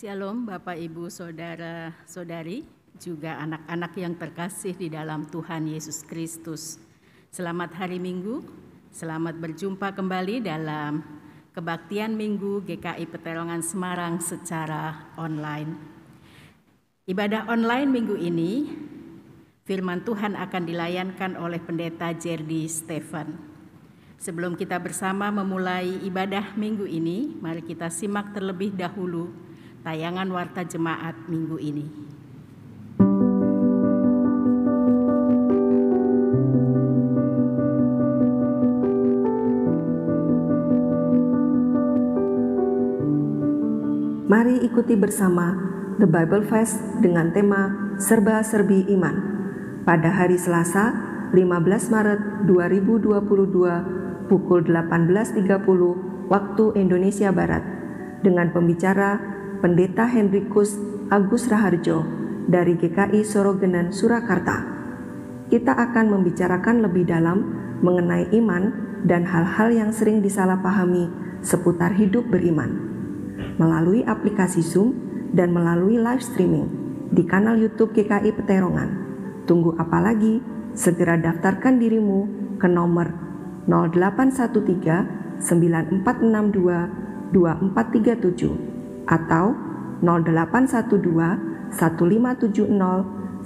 Shalom Bapak Ibu Saudara-saudari, juga anak-anak yang terkasih di dalam Tuhan Yesus Kristus. Selamat hari Minggu, selamat berjumpa kembali dalam Kebaktian Minggu GKI Peterongan Semarang secara online. Ibadah online minggu ini, firman Tuhan akan dilayankan oleh Pendeta Jerdy Stephen. Sebelum kita bersama memulai ibadah minggu ini, mari kita simak terlebih dahulu tayangan Warta Jemaat minggu ini. Mari ikuti bersama The Bible Fest dengan tema Serba-serbi Iman pada hari Selasa 15 Maret 2022 pukul 18.30 waktu Indonesia Barat dengan pembicara Pendeta Hendrikus Agus Raharjo dari GKI Sorogenan Surakarta. Kita akan membicarakan lebih dalam mengenai iman dan hal-hal yang sering disalahpahami seputar hidup beriman melalui aplikasi Zoom dan melalui live streaming di kanal YouTube GKI Peterongan. Tunggu apa lagi? Segera daftarkan dirimu ke nomor 0813 9462 2437 atau 0812 1570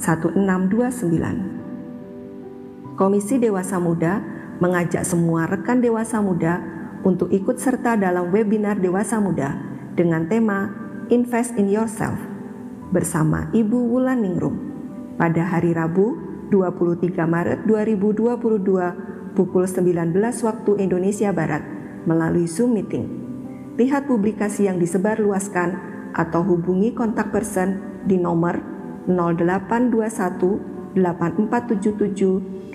1629. Komisi Dewasa Muda mengajak semua rekan dewasa muda untuk ikut serta dalam webinar Dewasa Muda dengan tema Invest in Yourself bersama Ibu Wulaningrum pada hari Rabu 23 Maret 2022 pukul 19 waktu Indonesia Barat melalui Zoom Meeting. Lihat publikasi yang disebarluaskan atau hubungi kontak person di nomor 0821 8477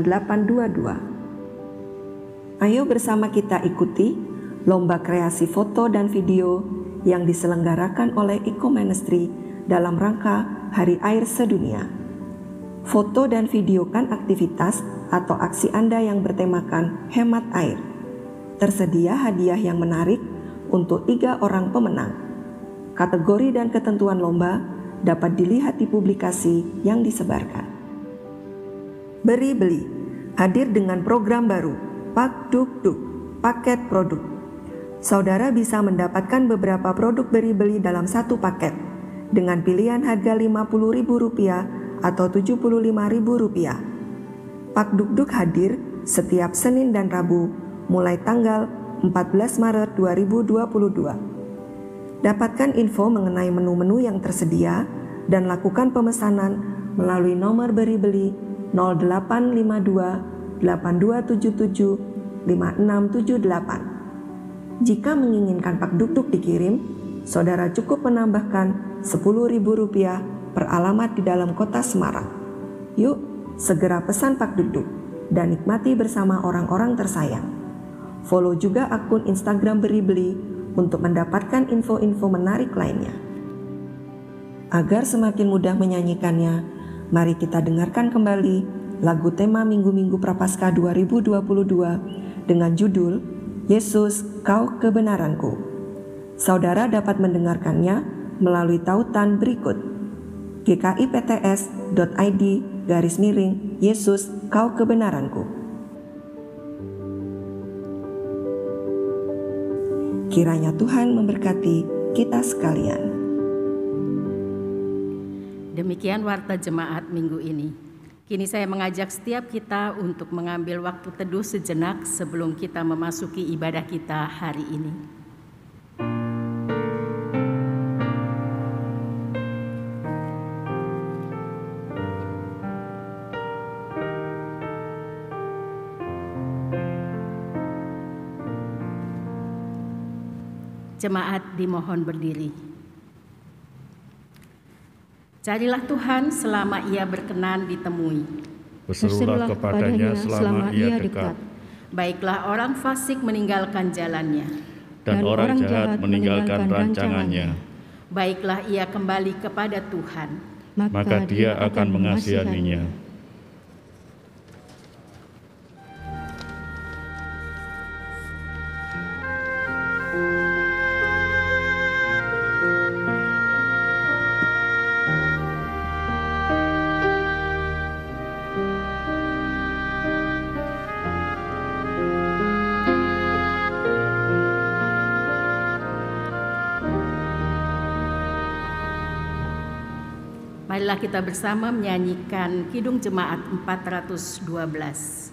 8822. Ayo bersama kita ikuti lomba kreasi foto dan video yang diselenggarakan oleh Eco Ministry dalam rangka Hari Air Sedunia. Foto dan videokan aktivitas atau aksi Anda yang bertemakan hemat air. Tersedia hadiah yang menarik untuk 3 orang pemenang. Kategori dan ketentuan lomba dapat dilihat di publikasi yang disebarkan. Beri Beli hadir dengan program baru Pak Duk Duk, paket produk. Saudara bisa mendapatkan beberapa produk Beri Beli dalam satu paket dengan pilihan harga Rp50.000 atau Rp75.000. Pak Duk Duk hadir setiap Senin dan Rabu mulai tanggal 14 Maret 2022. Dapatkan info mengenai menu-menu yang tersedia dan lakukan pemesanan melalui nomor Beri Beli 0852 8277 5678. Jika menginginkan Pak Duk Duk dikirim, saudara cukup menambahkan Rp10.000 per alamat di dalam kota Semarang. Yuk, segera pesan Pak Duk Duk dan nikmati bersama orang-orang tersayang. Follow juga akun Instagram Beri Beli untuk mendapatkan info-info menarik lainnya. Agar semakin mudah menyanyikannya, mari kita dengarkan kembali lagu tema Minggu-Minggu Prapaskah 2022 dengan judul Yesus, Kau Kebenaranku. Saudara dapat mendengarkannya melalui tautan berikut: gkipts.id/Yesus, Kau Kebenaranku. Kiranya Tuhan memberkati kita sekalian. Demikian Warta Jemaat minggu ini. Kini saya mengajak setiap kita untuk mengambil waktu teduh sejenak sebelum kita memasuki ibadah kita hari ini. Jemaat dimohon berdiri. Carilah Tuhan selama Ia berkenan ditemui. Berserulah kepadanya selama Ia dekat. Baiklah orang fasik meninggalkan jalannya, dan orang jahat meninggalkan rancangannya. Baiklah ia kembali kepada Tuhan, maka Dia akan mengasihaninya. Marilah kita bersama menyanyikan Kidung Jemaat 412.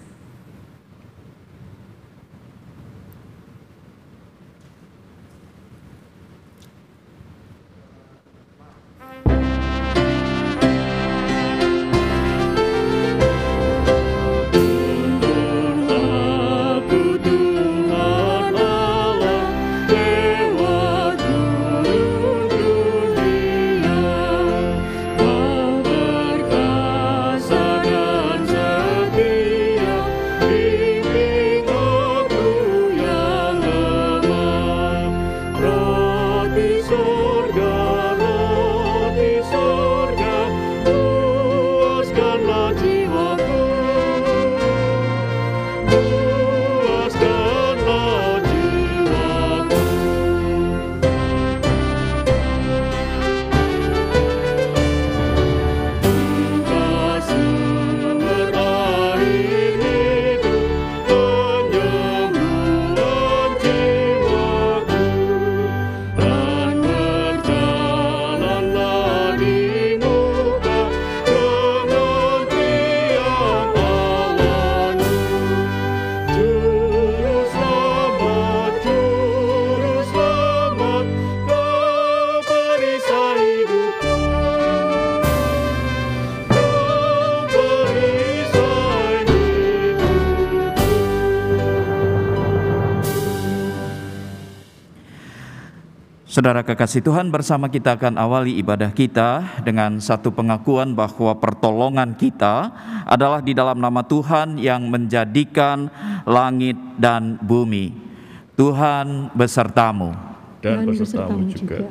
Saudara kekasih Tuhan, bersama kita akan awali ibadah kita dengan satu pengakuan bahwa pertolongan kita adalah di dalam nama Tuhan yang menjadikan langit dan bumi. Tuhan besertamu. Dan besertamu juga.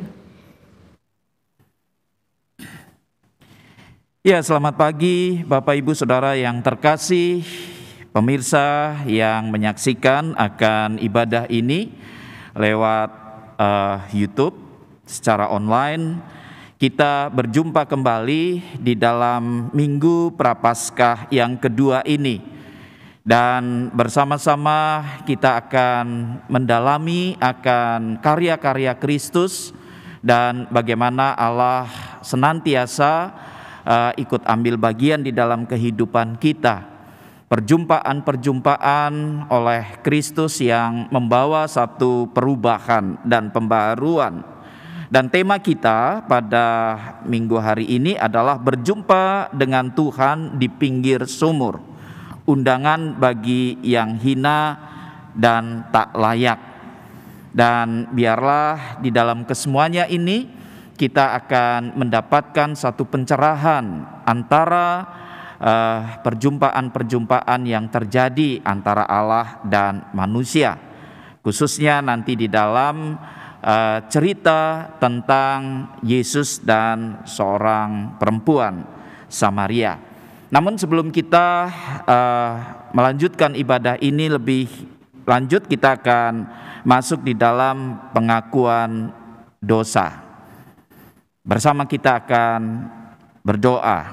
Ya, selamat pagi Bapak Ibu Saudara yang terkasih, pemirsa yang menyaksikan akan ibadah ini lewat YouTube secara online. Kita berjumpa kembali di dalam Minggu Prapaskah yang kedua ini, dan bersama-sama kita akan mendalami akan karya-karya Kristus dan bagaimana Allah senantiasa ikut ambil bagian di dalam kehidupan kita. Perjumpaan-perjumpaan oleh Kristus yang membawa satu perubahan dan pembaharuan. Dan tema kita pada minggu hari ini adalah berjumpa dengan Tuhan di pinggir sumur. Undangan bagi yang hina dan tak layak. Dan biarlah di dalam kesemuanya ini kita akan mendapatkan satu pencerahan antara perjumpaan-perjumpaan yang terjadi antara Allah dan manusia, khususnya nanti di dalam cerita tentang Yesus dan seorang perempuan Samaria. Namun sebelum kita melanjutkan ibadah ini lebih lanjut, kita akan masuk di dalam pengakuan dosa. Bersama kita akan berdoa.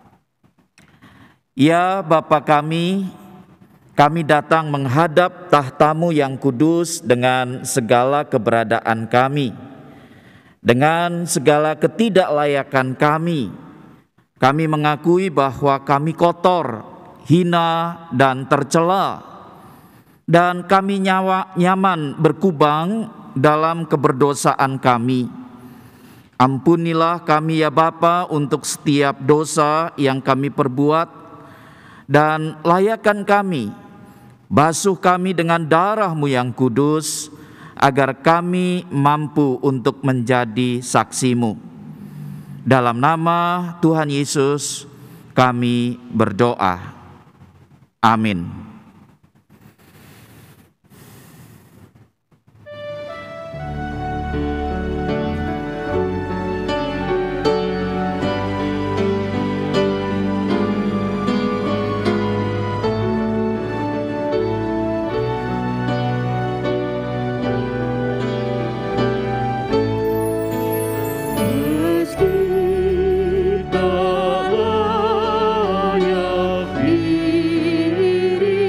Ya Bapa kami datang menghadap tahta-Mu yang kudus dengan segala keberadaan kami, dengan segala ketidaklayakan kami. Kami mengakui bahwa kami kotor, hina, dan tercela, dan kami nyaman berkubang dalam keberdosaan kami. Ampunilah kami ya Bapa untuk setiap dosa yang kami perbuat, dan layakkan kami, basuh kami dengan darah-Mu yang kudus, agar kami mampu untuk menjadi saksi-Mu. Dalam nama Tuhan Yesus kami berdoa. Amin. Meski tak layak diri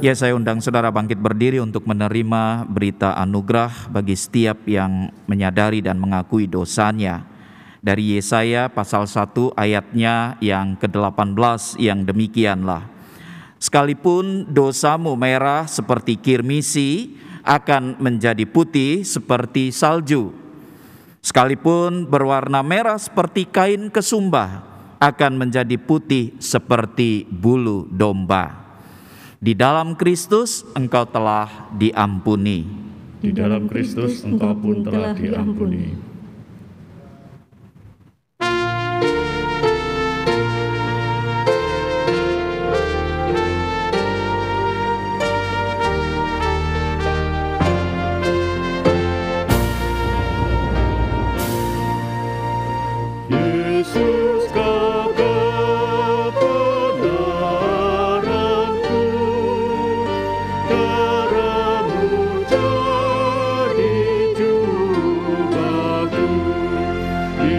Ya, saya undang saudara bangkit berdiri untuk menerima berita anugerah bagi setiap yang menyadari dan mengakui dosanya. Dari Yesaya pasal 1 ayatnya yang ke-18 yang demikianlah. Sekalipun dosamu merah seperti kirmisi, akan menjadi putih seperti salju. Sekalipun berwarna merah seperti kain kesumbah, akan menjadi putih seperti bulu domba. Di dalam Kristus engkau telah diampuni. Di dalam Kristus engkau pun telah diampuni. Yesus kau kebenaranku, darah-Mu jadi jubahku. Di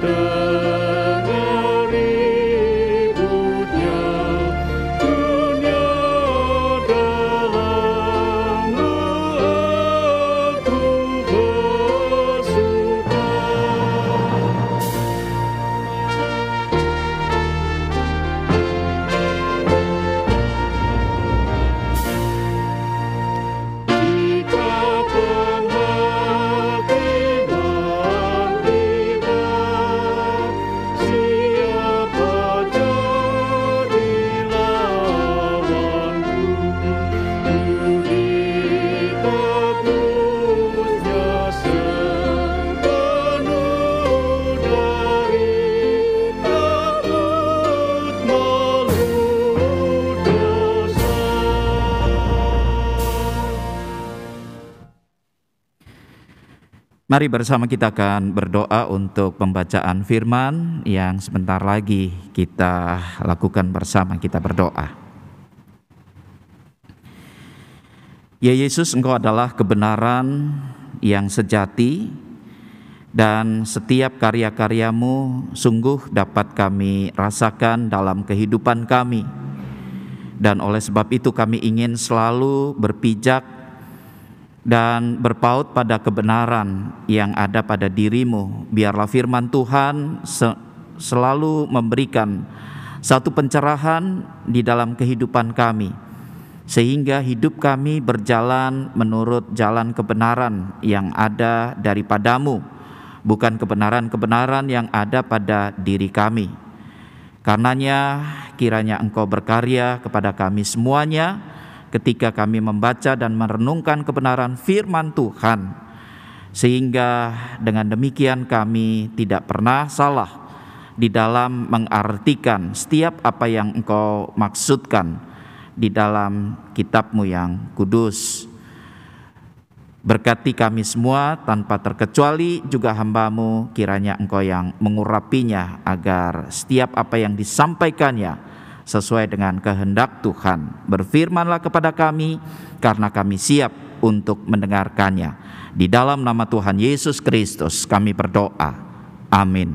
tengah ributnya dunia dalam-Mu aku bersuka. Jika penghakiman tiba, siapa jadi lawanku? Budi tebusnya sepenuh dari takut malu dosa. Mari bersama kita akan berdoa untuk pembacaan firman yang sebentar lagi kita lakukan bersama. Kita berdoa. Ya Yesus, Engkau adalah kebenaran yang sejati, dan setiap karya-karya-Mu sungguh dapat kami rasakan dalam kehidupan kami. Dan oleh sebab itu kami ingin selalu berpijak dan berpaut pada kebenaran yang ada pada diri-Mu. Biarlah firman Tuhan selalu memberikan satu pencerahan di dalam kehidupan kami, sehingga hidup kami berjalan menurut jalan kebenaran yang ada daripada-Mu, bukan kebenaran-kebenaran yang ada pada diri kami. Karenanya kiranya Engkau berkarya kepada kami semuanya ketika kami membaca dan merenungkan kebenaran firman Tuhan, sehingga dengan demikian kami tidak pernah salah di dalam mengartikan setiap apa yang Engkau maksudkan di dalam kitab-Mu yang kudus. Berkati kami semua tanpa terkecuali, juga hamba-Mu, kiranya Engkau yang mengurapinya agar setiap apa yang disampaikannya sesuai dengan kehendak Tuhan. Berfirmanlah kepada kami, karena kami siap untuk mendengarkannya. Di dalam nama Tuhan Yesus Kristus kami berdoa. Amin.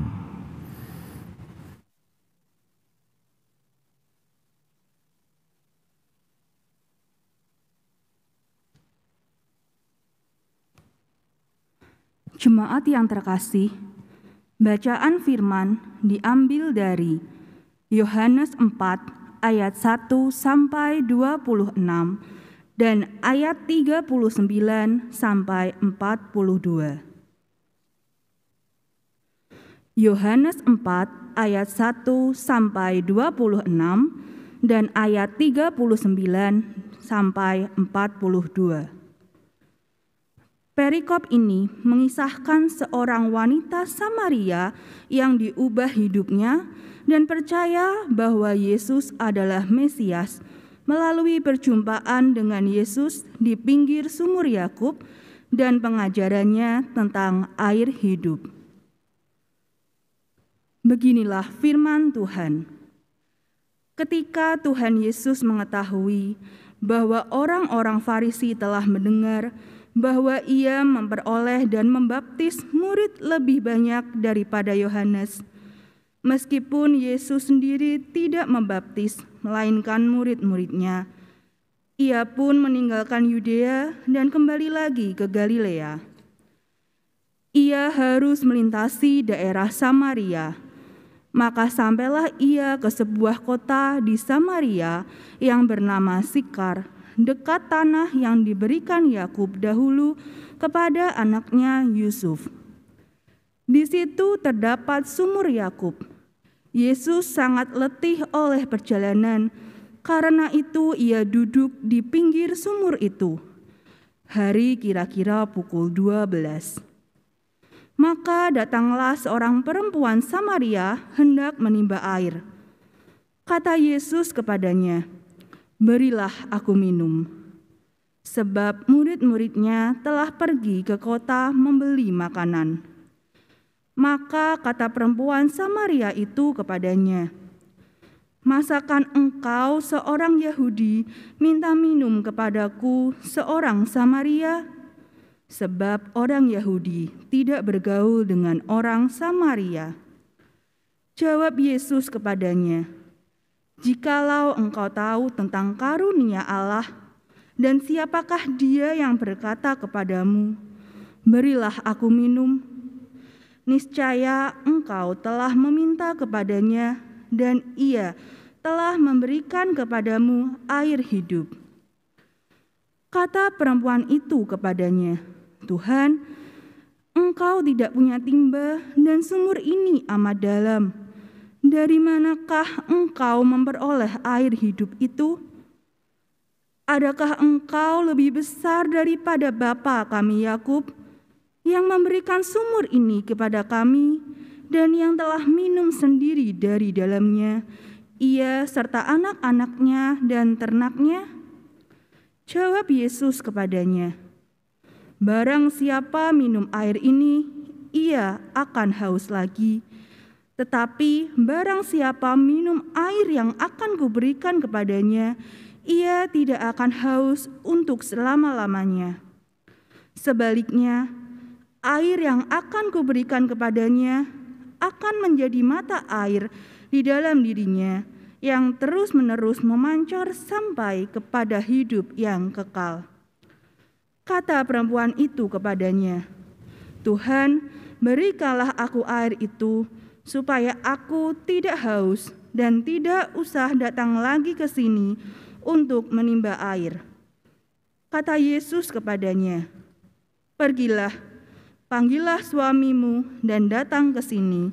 Jemaat yang terkasih, bacaan firman diambil dari Yohanes 4 ayat 1 sampai 26 dan ayat 39 sampai 42. Yohanes 4 ayat 1 sampai 26 dan ayat 39 sampai 42. Perikop ini mengisahkan seorang wanita Samaria yang diubah hidupnya dan percaya bahwa Yesus adalah Mesias melalui perjumpaan dengan Yesus di pinggir sumur Yakub dan pengajarannya tentang air hidup. Beginilah firman Tuhan. Ketika Tuhan Yesus mengetahui bahwa orang-orang Farisi telah mendengar bahwa ia memperoleh dan membaptis murid lebih banyak daripada Yohanes, meskipun Yesus sendiri tidak membaptis, melainkan murid-muridnya, Ia pun meninggalkan Yudea dan kembali lagi ke Galilea. Ia harus melintasi daerah Samaria. Maka sampailah ia ke sebuah kota di Samaria yang bernama Sikar, dekat tanah yang diberikan Yakub dahulu kepada anaknya Yusuf. Di situ terdapat sumur Yakub. Yesus sangat letih oleh perjalanan, karena itu ia duduk di pinggir sumur itu. Hari kira-kira pukul 12. Maka datanglah seorang perempuan Samaria hendak menimba air. Kata Yesus kepadanya, "Berilah aku minum." Sebab murid-muridnya telah pergi ke kota membeli makanan. Maka kata perempuan Samaria itu kepadanya, "Masakan engkau seorang Yahudi minta minum kepadaku seorang Samaria?" Sebab orang Yahudi tidak bergaul dengan orang Samaria. Jawab Yesus kepadanya, "Jikalau engkau tahu tentang karunia Allah dan siapakah dia yang berkata kepadamu, 'Berilah aku minum,' niscaya engkau telah meminta kepadanya dan ia telah memberikan kepadamu air hidup." Kata perempuan itu kepadanya, "Tuhan, engkau tidak punya timba dan sumur ini amat dalam. Dari manakah engkau memperoleh air hidup itu? Adakah engkau lebih besar daripada bapa kami Yakub, yang memberikan sumur ini kepada kami dan yang telah minum sendiri dari dalamnya, ia serta anak-anaknya dan ternaknya?" Jawab Yesus kepadanya, "Barang siapa minum air ini, ia akan haus lagi. Tetapi barang siapa minum air yang akan kuberikan kepadanya, ia tidak akan haus untuk selama-lamanya. Sebaliknya, air yang akan kuberikan kepadanya akan menjadi mata air di dalam dirinya, yang terus-menerus memancar sampai kepada hidup yang kekal." Kata perempuan itu kepadanya, "Tuhan, berikanlah aku air itu, supaya aku tidak haus dan tidak usah datang lagi ke sini untuk menimba air." Kata Yesus kepadanya, "Pergilah, panggillah suamimu dan datang ke sini."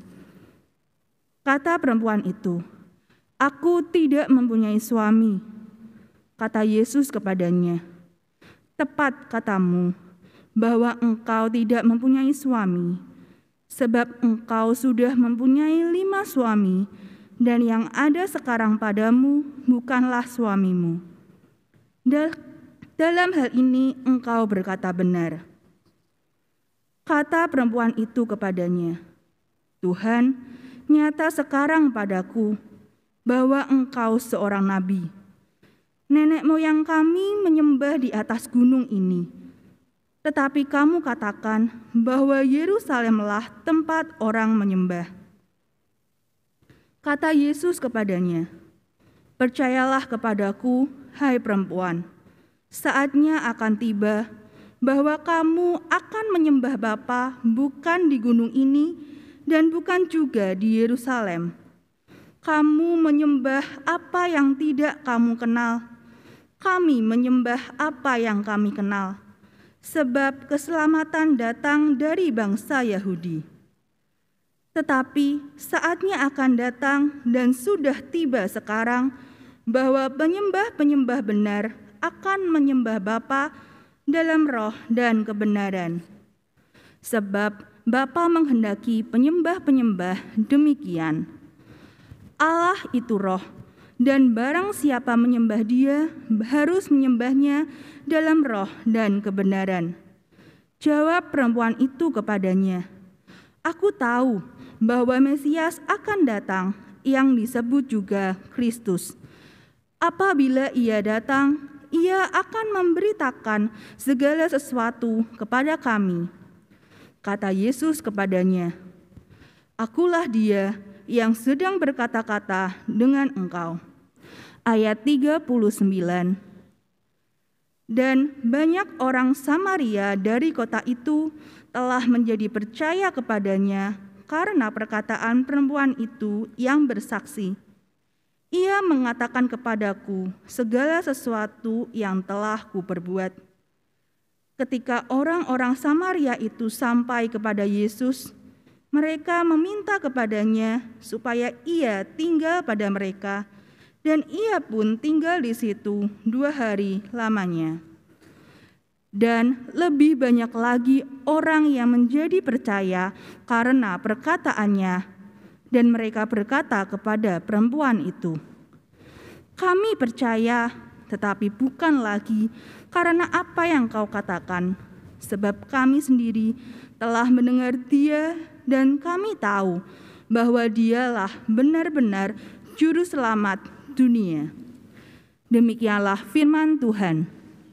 Kata perempuan itu, "Aku tidak mempunyai suami." Kata Yesus kepadanya, "Tepat katamu bahwa engkau tidak mempunyai suami, sebab engkau sudah mempunyai 5 suami, dan yang ada sekarang padamu bukanlah suamimu. Dalam hal ini engkau berkata benar." Kata perempuan itu kepadanya, "Tuhan, nyata sekarang padaku bahwa engkau seorang nabi. Nenek moyang kami menyembah di atas gunung ini, tetapi kamu katakan bahwa Yerusalemlah tempat orang menyembah." Kata Yesus kepadanya, "Percayalah kepadaku, hai perempuan, saatnya akan tiba bahwa kamu akan menyembah Bapa bukan di gunung ini dan bukan juga di Yerusalem. Kamu menyembah apa yang tidak kamu kenal. Kami menyembah apa yang kami kenal, sebab keselamatan datang dari bangsa Yahudi. Tetapi saatnya akan datang dan sudah tiba sekarang bahwa penyembah-penyembah benar akan menyembah Bapa dalam roh dan kebenaran. Sebab Bapa menghendaki penyembah-penyembah demikian. Allah itu roh, dan barang siapa menyembah Dia harus menyembahnya dalam roh dan kebenaran." Jawab perempuan itu kepadanya, "Aku tahu bahwa Mesias akan datang, yang disebut juga Kristus. Apabila Ia datang, Ia akan memberitakan segala sesuatu kepada kami." Kata Yesus kepadanya, "Akulah Dia yang sedang berkata-kata dengan engkau." Ayat 39. Dan banyak orang Samaria dari kota itu telah menjadi percaya kepadanya karena perkataan perempuan itu yang bersaksi. Ia mengatakan kepadaku segala sesuatu yang telah kuperbuat. Ketika orang-orang Samaria itu sampai kepada Yesus, mereka meminta kepadanya supaya ia tinggal pada mereka, dan ia pun tinggal di situ 2 hari lamanya. Dan lebih banyak lagi orang yang menjadi percaya karena perkataannya, dan mereka berkata kepada perempuan itu, "Kami percaya, tetapi bukan lagi karena apa yang kau katakan, sebab kami sendiri telah mendengar Dia dan kami tahu bahwa Dialah benar-benar juru selamat dunia." Demikianlah firman Tuhan.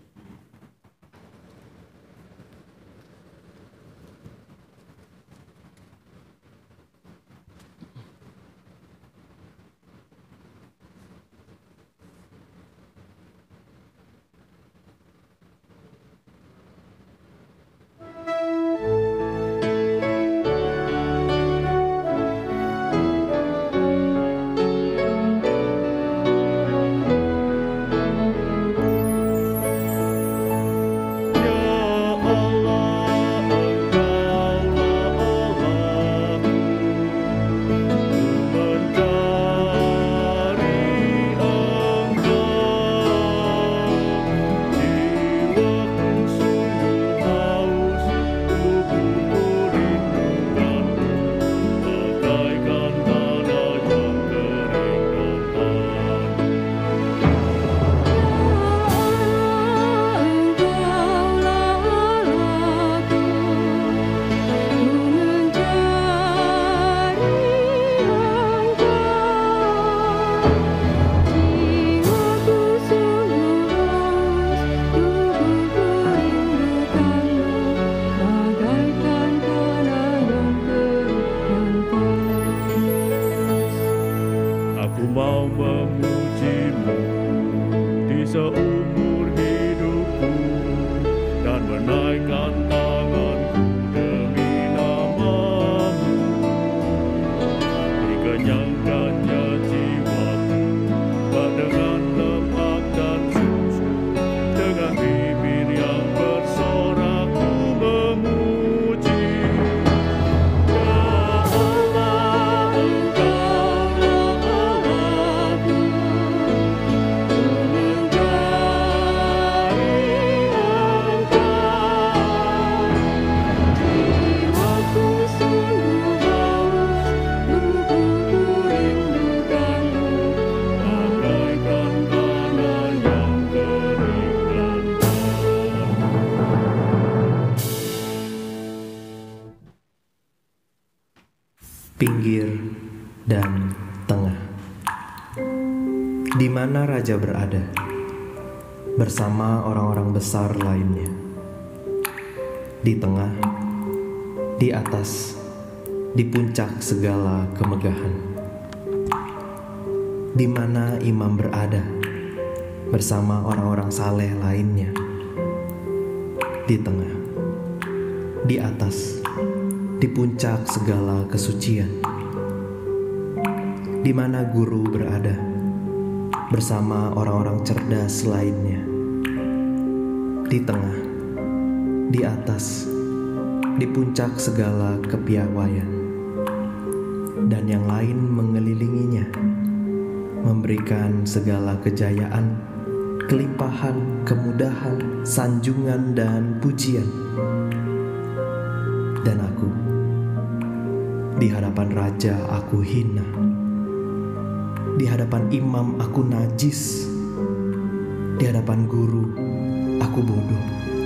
Pinggir dan tengah. Di mana raja berada bersama orang-orang besar lainnya. Di tengah, di atas, di puncak segala kemegahan. Di mana imam berada bersama orang-orang saleh lainnya. Di tengah, di atas, di puncak segala kesucian, di mana guru berada bersama orang-orang cerdas lainnya, di tengah, di atas, di puncak segala kepiawaian, dan yang lain mengelilinginya, memberikan segala kejayaan, kelimpahan, kemudahan, sanjungan, dan pujian. Dan aku, di hadapan raja aku hina, di hadapan imam aku najis, di hadapan guru aku bodoh.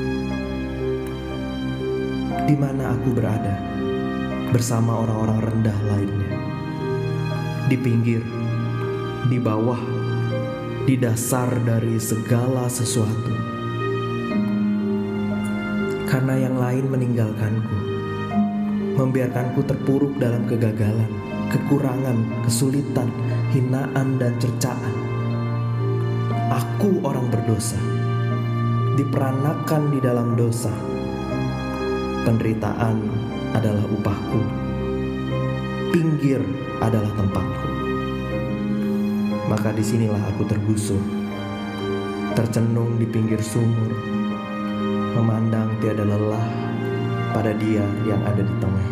Di mana aku berada bersama orang-orang rendah lainnya, di pinggir, di bawah, di dasar dari segala sesuatu. Karena yang lain meninggalkanku, membiarkanku terpuruk dalam kegagalan, kekurangan, kesulitan, hinaan, dan cercaan. Aku orang berdosa, diperanakan di dalam dosa. Penderitaan adalah upahku, pinggir adalah tempatku. Maka disinilah aku tergusur, tercenung di pinggir sumur, memandang tiada lelah pada Dia yang ada di tengah.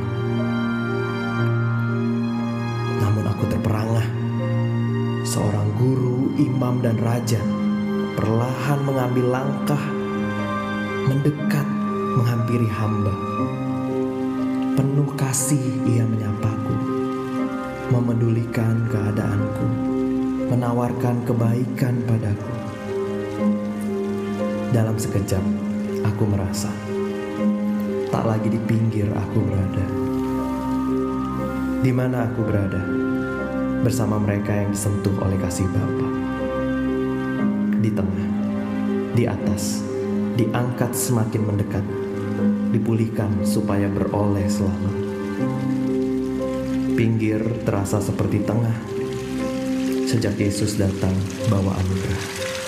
Namun aku terperangah, seorang guru, imam, dan raja perlahan mengambil langkah, mendekat, menghampiri hamba. Penuh kasih ia menyapaku, memedulikan keadaanku, menawarkan kebaikan padaku. Dalam sekejap, aku merasa tak lagi di pinggir aku berada. Di mana aku berada? Bersama mereka yang disentuh oleh kasih Bapa. Di tengah, di atas, diangkat semakin mendekat, dipulihkan supaya beroleh selamat. Pinggir terasa seperti tengah sejak Yesus datang bawa anugerah.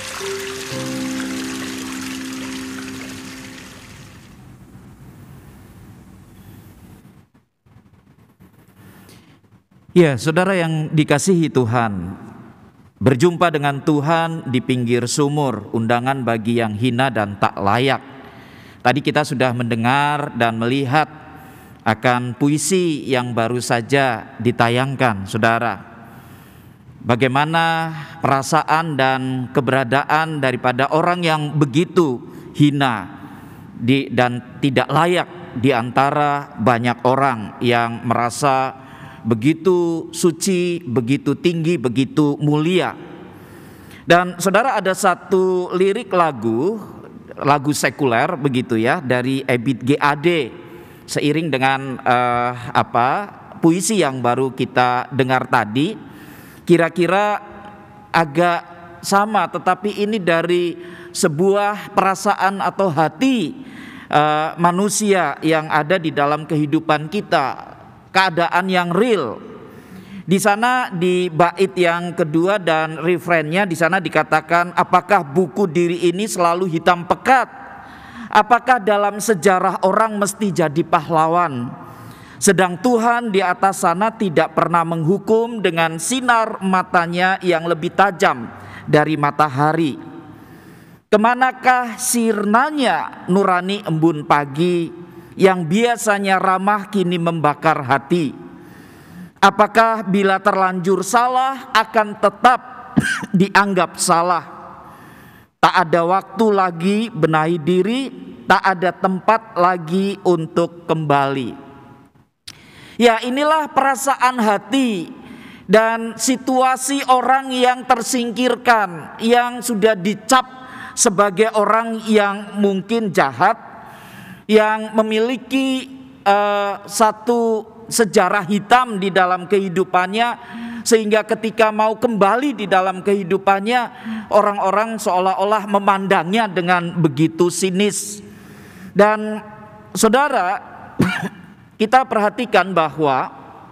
Ya, saudara yang dikasihi Tuhan, berjumpa dengan Tuhan di pinggir sumur, undangan bagi yang hina dan tak layak. Tadi kita sudah mendengar dan melihat akan puisi yang baru saja ditayangkan, saudara. Bagaimana perasaan dan keberadaan daripada orang yang begitu hina dan tidak layak di antara banyak orang yang merasa begitu suci, begitu tinggi, begitu mulia. Dan saudara, ada satu lirik lagu sekuler begitu ya, dari Ebit GAD, seiring dengan puisi yang baru kita dengar tadi, kira-kira agak sama, tetapi ini dari sebuah perasaan atau hati manusia yang ada di dalam kehidupan kita, keadaan yang real. Di sana di bait yang kedua dan refrennya di sana dikatakan, apakah buku diri ini selalu hitam pekat? Apakah dalam sejarah orang mesti jadi pahlawan? Sedang Tuhan di atas sana tidak pernah menghukum dengan sinar matanya yang lebih tajam dari matahari. Kemanakah sirnanya nurani embun pagi yang biasanya ramah kini membakar hati? Apakah bila terlanjur salah akan tetap dianggap salah? Tak ada waktu lagi benahi diri, tak ada tempat lagi untuk kembali. Ya, inilah perasaan hati dan situasi orang yang tersingkirkan, yang sudah dicap sebagai orang yang mungkin jahat, yang memiliki satu sejarah hitam di dalam kehidupannya, sehingga ketika mau kembali di dalam kehidupannya, orang-orang seolah-olah memandangnya dengan begitu sinis. Dan saudara, kita perhatikan bahwa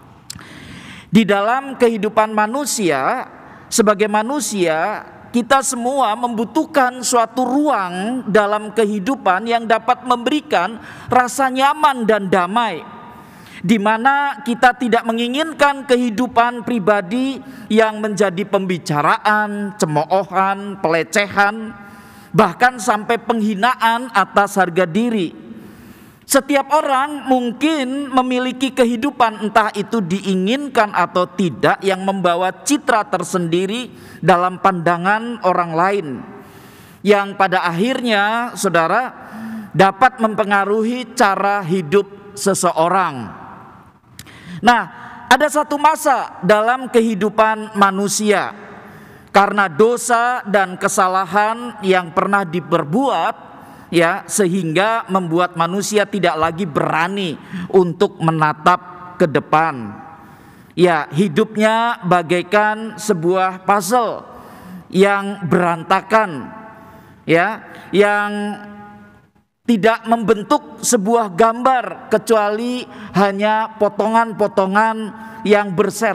di dalam kehidupan manusia, sebagai manusia, kita semua membutuhkan suatu ruang dalam kehidupan yang dapat memberikan rasa nyaman dan damai, di mana kita tidak menginginkan kehidupan pribadi yang menjadi pembicaraan, cemoohan, pelecehan, bahkan sampai penghinaan atas harga diri. Setiap orang mungkin memiliki kehidupan, entah itu diinginkan atau tidak, yang membawa citra tersendiri dalam pandangan orang lain, yang pada akhirnya, saudara, dapat mempengaruhi cara hidup seseorang. Nah, ada satu masa dalam kehidupan manusia, karena dosa dan kesalahan yang pernah diperbuat, ya, sehingga membuat manusia tidak lagi berani untuk menatap ke depan. Ya, hidupnya bagaikan sebuah puzzle yang berantakan, ya, yang tidak membentuk sebuah gambar kecuali hanya potongan-potongan yang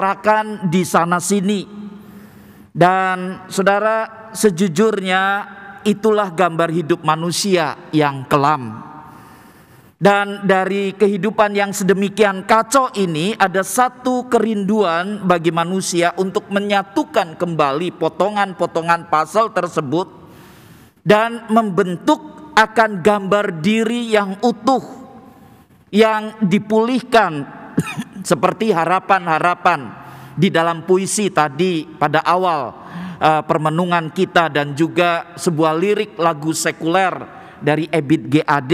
berserakan di sana sini. Dan saudara, sejujurnya itulah gambar hidup manusia yang kelam. Dan dari kehidupan yang sedemikian kacau ini ada satu kerinduan bagi manusia untuk menyatukan kembali potongan-potongan puzzle tersebut dan membentuk akan gambar diri yang utuh, yang dipulihkan seperti harapan-harapan di dalam puisi tadi pada awal permenungan kita, dan juga sebuah lirik lagu sekuler dari Ebit GAD.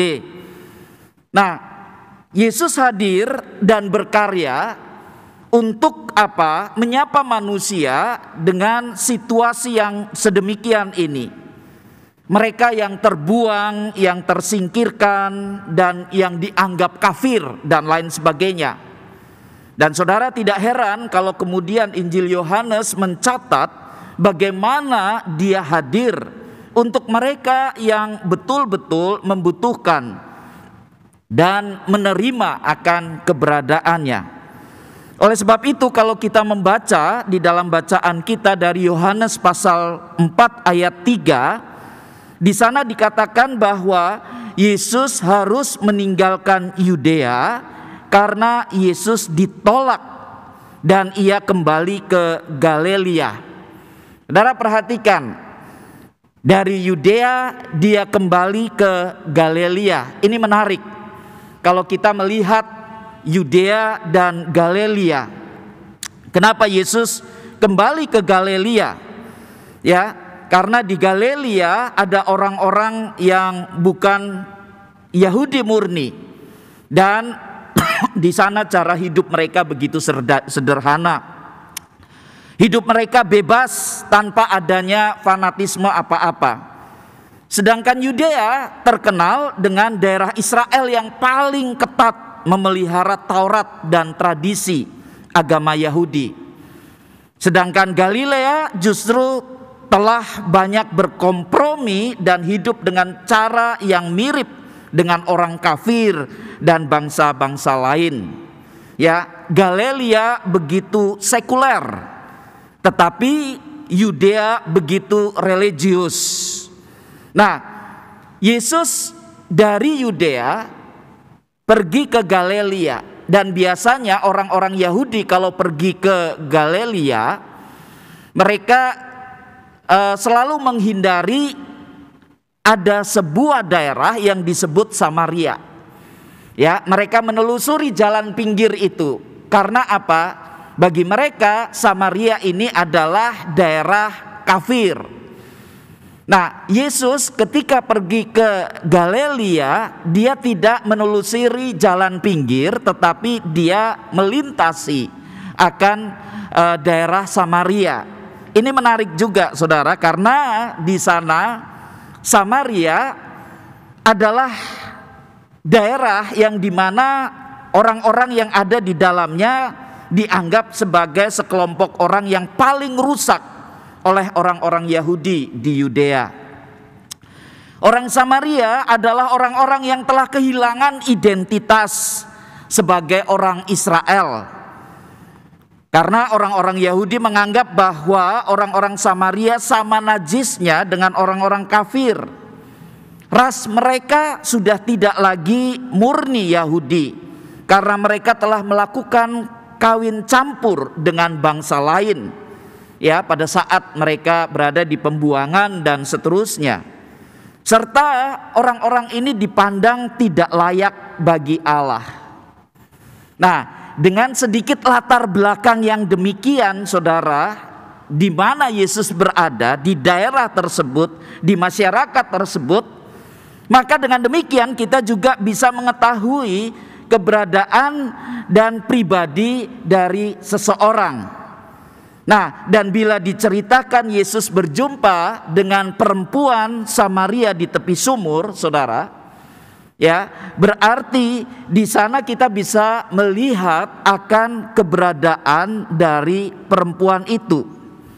Nah, Yesus hadir dan berkarya untuk apa? Menyapa manusia dengan situasi yang sedemikian ini. Mereka yang terbuang, yang tersingkirkan, dan yang dianggap kafir dan lain sebagainya. Dan saudara tidak heran kalau kemudian Injil Yohanes mencatat bagaimana dia hadir untuk mereka yang betul-betul membutuhkan dan menerima akan keberadaannya. Oleh sebab itu kalau kita membaca di dalam bacaan kita dari Yohanes pasal 4 ayat 3, di sana dikatakan bahwa Yesus harus meninggalkan Yudea karena Yesus ditolak dan ia kembali ke Galilea. Saudara perhatikan, dari Yudea dia kembali ke Galilea. Ini menarik kalau kita melihat Yudea dan Galilea. Kenapa Yesus kembali ke Galilea? Ya, karena di Galilea ada orang-orang yang bukan Yahudi murni, dan di sana cara hidup mereka begitu sederhana. Hidup mereka bebas tanpa adanya fanatisme apa-apa. Sedangkan Yudea terkenal dengan daerah Israel yang paling ketat memelihara Taurat dan tradisi agama Yahudi. Sedangkan Galilea justru telah banyak berkompromi dan hidup dengan cara yang mirip dengan orang kafir dan bangsa-bangsa lain. Ya, Galilea begitu sekuler, tetapi Yudea begitu religius. Nah, Yesus dari Yudea pergi ke Galilea, dan biasanya orang-orang Yahudi kalau pergi ke Galilea mereka selalu menghindari ada sebuah daerah yang disebut Samaria. Ya, mereka menelusuri jalan pinggir itu. Karena apa? Bagi mereka Samaria ini adalah daerah kafir. Nah, Yesus ketika pergi ke Galilea, dia tidak menelusuri jalan pinggir, tetapi dia melintasi akan daerah Samaria. Ini menarik juga, saudara, karena di sana Samaria adalah daerah yang dimana orang-orang yang ada di dalamnya dianggap sebagai sekelompok orang yang paling rusak oleh orang-orang Yahudi di Yudea. Orang Samaria adalah orang-orang yang telah kehilangan identitas sebagai orang Israel. Karena orang-orang Yahudi menganggap bahwa orang-orang Samaria sama najisnya dengan orang-orang kafir. Ras mereka sudah tidak lagi murni Yahudi, karena mereka telah melakukan kawin campur dengan bangsa lain. Ya, pada saat mereka berada di pembuangan dan seterusnya. Serta orang-orang ini dipandang tidak layak bagi Allah. Nah, dengan sedikit latar belakang yang demikian, saudara, di mana Yesus berada di daerah tersebut, di masyarakat tersebut, maka dengan demikian kita juga bisa mengetahui keberadaan dan pribadi dari seseorang. Nah, dan bila diceritakan Yesus berjumpa dengan perempuan Samaria di tepi sumur, saudara, ya, berarti di sana kita bisa melihat akan keberadaan dari perempuan itu.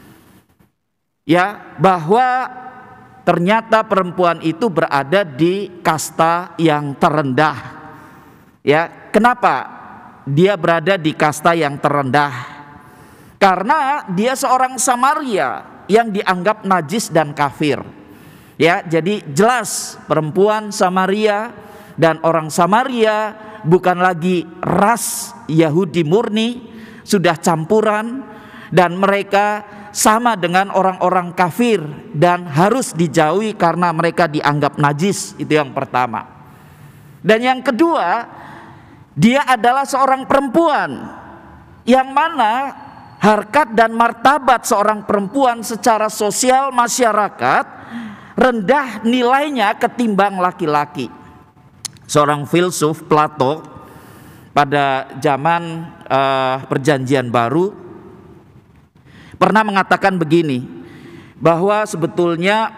Ya, bahwa ternyata perempuan itu berada di kasta yang terendah. Ya, kenapa dia berada di kasta yang terendah? Karena dia seorang Samaria yang dianggap najis dan kafir. Ya, jadi jelas perempuan Samaria dan orang Samaria bukan lagi ras Yahudi murni, sudah campuran, dan mereka sama dengan orang-orang kafir dan harus dijauhi karena mereka dianggap najis. Itu yang pertama. Dan yang kedua, dia adalah seorang perempuan, yang mana harkat dan martabat seorang perempuan secara sosial masyarakat rendah nilainya ketimbang laki-laki. Seorang filsuf Plato pada zaman Perjanjian Baru pernah mengatakan begini, bahwa sebetulnya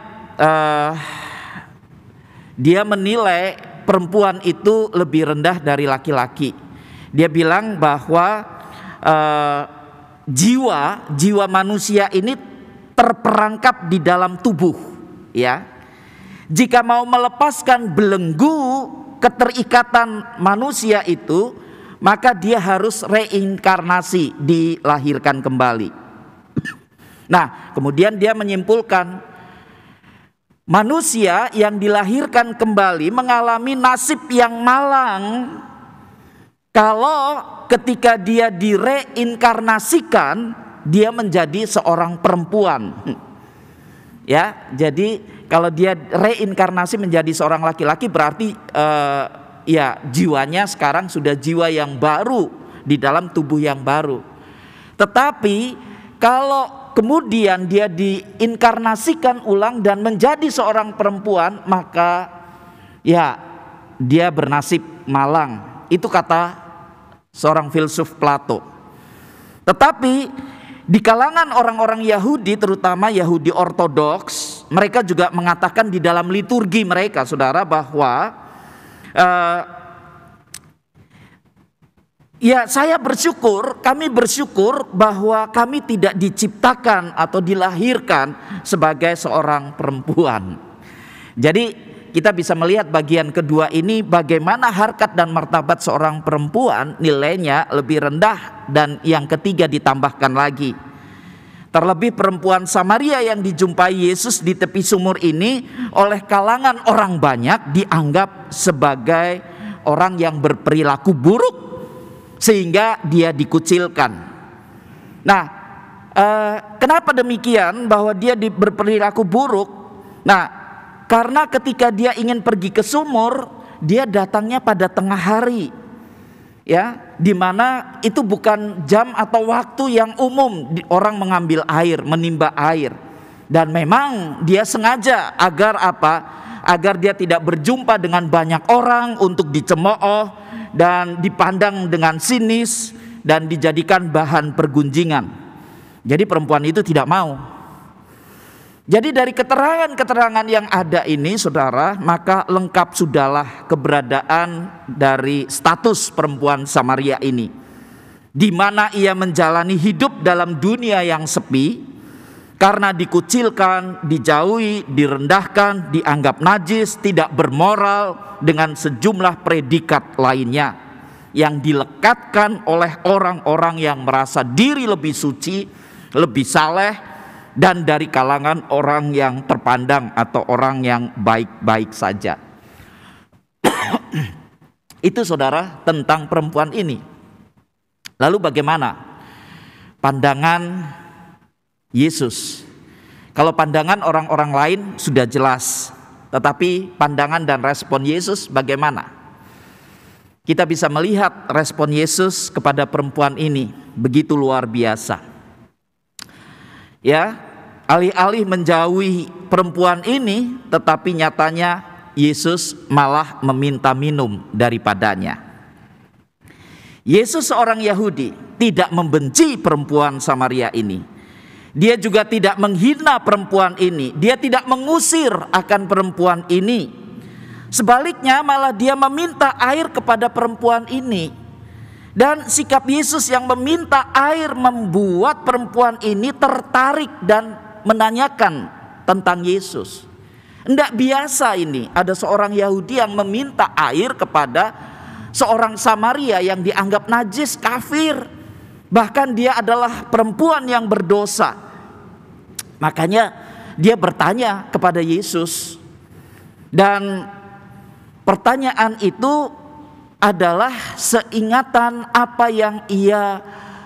dia menilai perempuan itu lebih rendah dari laki-laki. Dia bilang bahwa jiwa manusia ini terperangkap di dalam tubuh. Ya, jika mau melepaskan belenggu keterikatan manusia itu, maka dia harus reinkarnasi, dilahirkan kembali. Nah, kemudian dia menyimpulkan, manusia yang dilahirkan kembali mengalami nasib yang malang kalau ketika dia direinkarnasikan, dia menjadi seorang perempuan. Ya, jadi kalau dia reinkarnasi menjadi seorang laki-laki berarti ya jiwanya sekarang sudah jiwa yang baru di dalam tubuh yang baru. Tetapi kalau kemudian dia diinkarnasikan ulang dan menjadi seorang perempuan, maka ya dia bernasib malang. Itu kata seorang filsuf Plato. Tetapi di kalangan orang-orang Yahudi, terutama Yahudi Ortodoks, mereka juga mengatakan di dalam liturgi mereka, saudara, bahwa ya saya bersyukur, kami bersyukur bahwa kami tidak diciptakan atau dilahirkan sebagai seorang perempuan. Jadi kita bisa melihat bagian kedua ini, bagaimana harkat dan martabat seorang perempuan nilainya lebih rendah. Dan yang ketiga ditambahkan lagi, terlebih perempuan Samaria yang dijumpai Yesus di tepi sumur ini oleh kalangan orang banyak dianggap sebagai orang yang berperilaku buruk, sehingga dia dikucilkan. Nah, kenapa demikian bahwa dia berperilaku buruk? Nah, karena ketika dia ingin pergi ke sumur, dia datangnya pada tengah hari, ya, di mana itu bukan jam atau waktu yang umum orang mengambil air, menimba air. Dan memang dia sengaja agar apa? Agar dia tidak berjumpa dengan banyak orang untuk dicemooh dan dipandang dengan sinis dan dijadikan bahan pergunjingan. Jadi perempuan itu tidak mau. Jadi dari keterangan-keterangan yang ada ini, saudara, maka lengkap sudahlah keberadaan dari status perempuan Samaria ini, di mana ia menjalani hidup dalam dunia yang sepi karena dikucilkan, dijauhi, direndahkan, dianggap najis, tidak bermoral, dengan sejumlah predikat lainnya yang dilekatkan oleh orang-orang yang merasa diri lebih suci, lebih saleh, dan dari kalangan orang yang terpandang atau orang yang baik-baik saja. Itu, saudara, tentang perempuan ini. Lalu bagaimana pandangan Yesus? Kalau pandangan orang-orang lain sudah jelas, tetapi pandangan dan respon Yesus bagaimana? Kita bisa melihat respon Yesus kepada perempuan ini begitu luar biasa. Ya, alih-alih menjauhi perempuan ini, tetapi nyatanya Yesus malah meminta minum daripadanya. Yesus seorang Yahudi tidak membenci perempuan Samaria ini. Dia juga tidak menghina perempuan ini. Dia tidak mengusir akan perempuan ini. Sebaliknya malah dia meminta air kepada perempuan ini. Dan sikap Yesus yang meminta air membuat perempuan ini tertarik dan menanyakan tentang Yesus. Tidak biasa ini, ada seorang Yahudi yang meminta air kepada seorang Samaria yang dianggap najis, kafir. Bahkan dia adalah perempuan yang berdosa. Makanya dia bertanya kepada Yesus. Dan pertanyaan itu adalah seingatan apa yang ia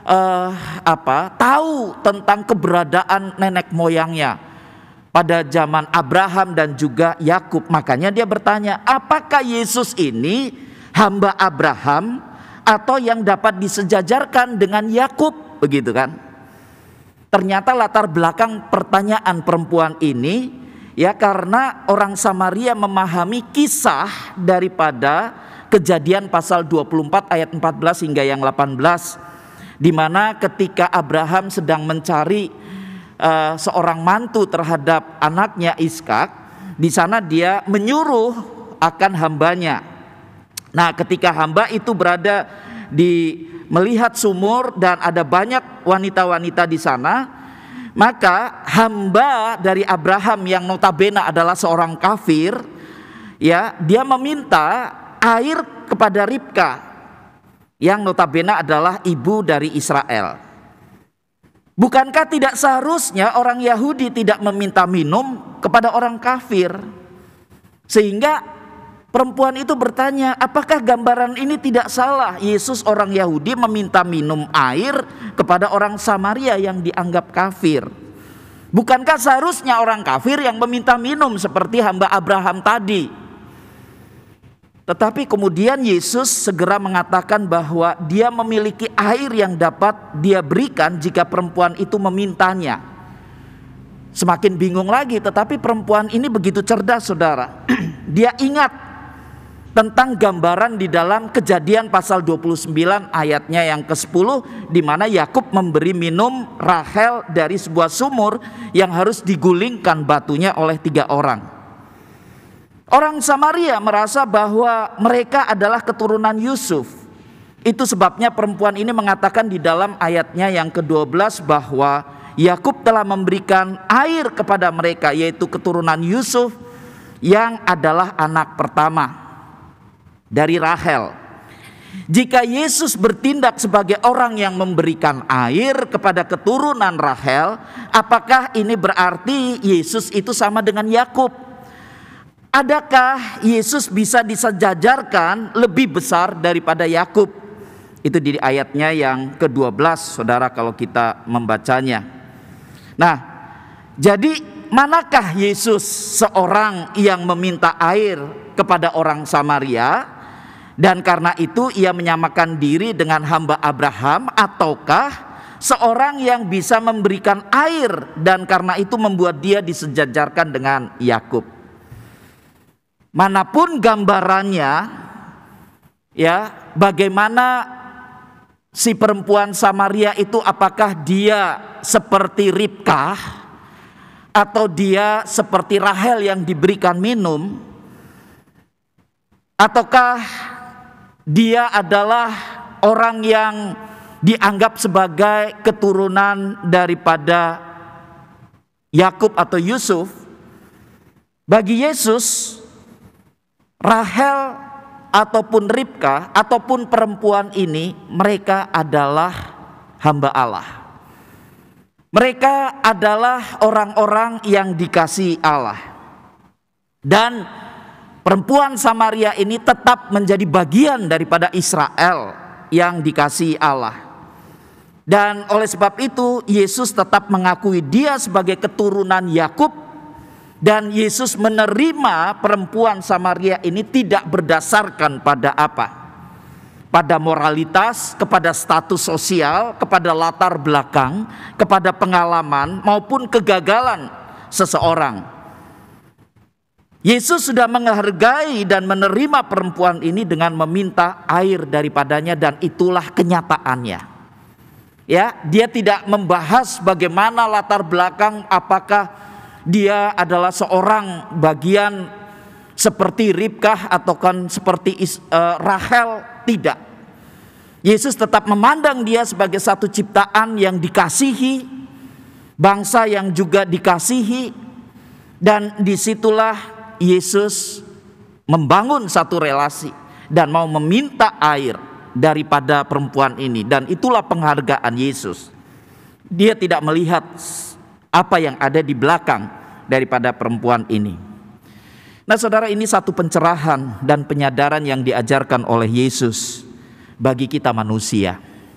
tahu tentang keberadaan nenek moyangnya pada zaman Abraham dan juga Yakub. Makanya dia bertanya, apakah Yesus ini hamba Abraham atau yang dapat disejajarkan dengan Yakub, begitu kan? Ternyata latar belakang pertanyaan perempuan ini ya karena orang Samaria memahami kisah daripada Kejadian pasal 24 ayat 14 hingga yang 18, di mana ketika Abraham sedang mencari seorang mantu terhadap anaknya Ishak, di sana dia menyuruh akan hambanya. Nah, ketika hamba itu berada di melihat sumur dan ada banyak wanita-wanita di sana, maka hamba dari Abraham yang notabene adalah seorang kafir, ya, dia meminta air kepada Ribka yang notabene adalah ibu dari Israel. Bukankah tidak seharusnya orang Yahudi tidak meminta minum kepada orang kafir? Sehingga perempuan itu bertanya, apakah gambaran ini tidak salah? Yesus orang Yahudi meminta minum air kepada orang Samaria yang dianggap kafir. Bukankah seharusnya orang kafir yang meminta minum seperti hamba Abraham tadi? Tetapi kemudian Yesus segera mengatakan bahwa dia memiliki air yang dapat dia berikan jika perempuan itu memintanya. Semakin bingung lagi, tetapi perempuan ini begitu cerdas, saudara. Dia ingat tentang gambaran di dalam Kejadian pasal 29 ayatnya yang ke-10, di mana Yakub memberi minum Rahel dari sebuah sumur yang harus digulingkan batunya oleh 3 orang. Orang Samaria merasa bahwa mereka adalah keturunan Yusuf. Itu sebabnya perempuan ini mengatakan di dalam ayatnya yang ke-12 bahwa Yakub telah memberikan air kepada mereka, yaitu keturunan Yusuf yang adalah anak pertama dari Rahel. Jika Yesus bertindak sebagai orang yang memberikan air kepada keturunan Rahel, apakah ini berarti Yesus itu sama dengan Yakub? Adakah Yesus bisa disejajarkan lebih besar daripada Yakub? Itu di ayatnya yang ke-12, saudara, kalau kita membacanya. Nah, jadi manakah Yesus seorang yang meminta air kepada orang Samaria, dan karena itu ia menyamakan diri dengan hamba Abraham, ataukah seorang yang bisa memberikan air dan karena itu membuat dia disejajarkan dengan Yakub? Manapun gambarannya, ya, bagaimana si perempuan Samaria itu, apakah dia seperti Ribka atau dia seperti Rahel yang diberikan minum, ataukah dia adalah orang yang dianggap sebagai keturunan daripada Yakub atau Yusuf? Bagi Yesus, Rahel ataupun Ribka ataupun perempuan ini, mereka adalah hamba Allah. Mereka adalah orang-orang yang dikasihi Allah. Dan perempuan Samaria ini tetap menjadi bagian daripada Israel yang dikasihi Allah. Dan oleh sebab itu Yesus tetap mengakui dia sebagai keturunan Yakub. Dan Yesus menerima perempuan Samaria ini tidak berdasarkan pada apa? Pada moralitas, kepada status sosial, kepada latar belakang, kepada pengalaman maupun kegagalan seseorang. Yesus sudah menghargai dan menerima perempuan ini dengan meminta air daripadanya, dan itulah kenyataannya. Ya, dia tidak membahas bagaimana latar belakang, apakah dia adalah seorang bagian seperti Ribkah atau kan seperti Rahel, tidak. Yesus tetap memandang dia sebagai satu ciptaan yang dikasihi, bangsa yang juga dikasihi, dan disitulah Yesus membangun satu relasi dan mau meminta air daripada perempuan ini, dan itulah penghargaan Yesus. Dia tidak melihat apa yang ada di belakang daripada perempuan ini. Nah saudara, ini satu pencerahan dan penyadaran yang diajarkan oleh Yesus bagi kita manusia,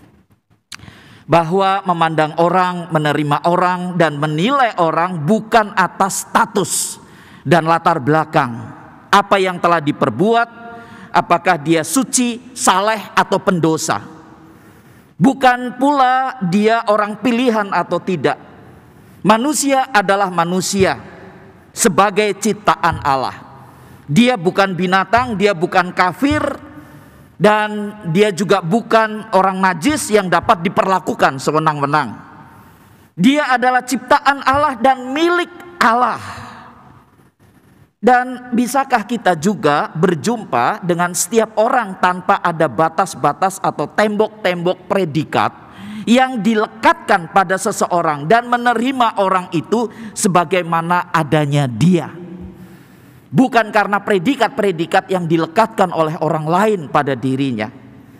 bahwa memandang orang, menerima orang, dan menilai orang bukan atas status dan latar belakang, apa yang telah diperbuat, apakah dia suci, saleh, atau pendosa. Bukan pula dia orang pilihan atau tidak. Manusia adalah manusia sebagai ciptaan Allah. Dia bukan binatang, dia bukan kafir, dan dia juga bukan orang najis yang dapat diperlakukan sewenang-wenang. Dia adalah ciptaan Allah dan milik Allah. Dan bisakah kita juga berjumpa dengan setiap orang tanpa ada batas-batas atau tembok-tembok predikat yang dilekatkan pada seseorang dan menerima orang itu sebagaimana adanya dia, bukan karena predikat-predikat yang dilekatkan oleh orang lain pada dirinya?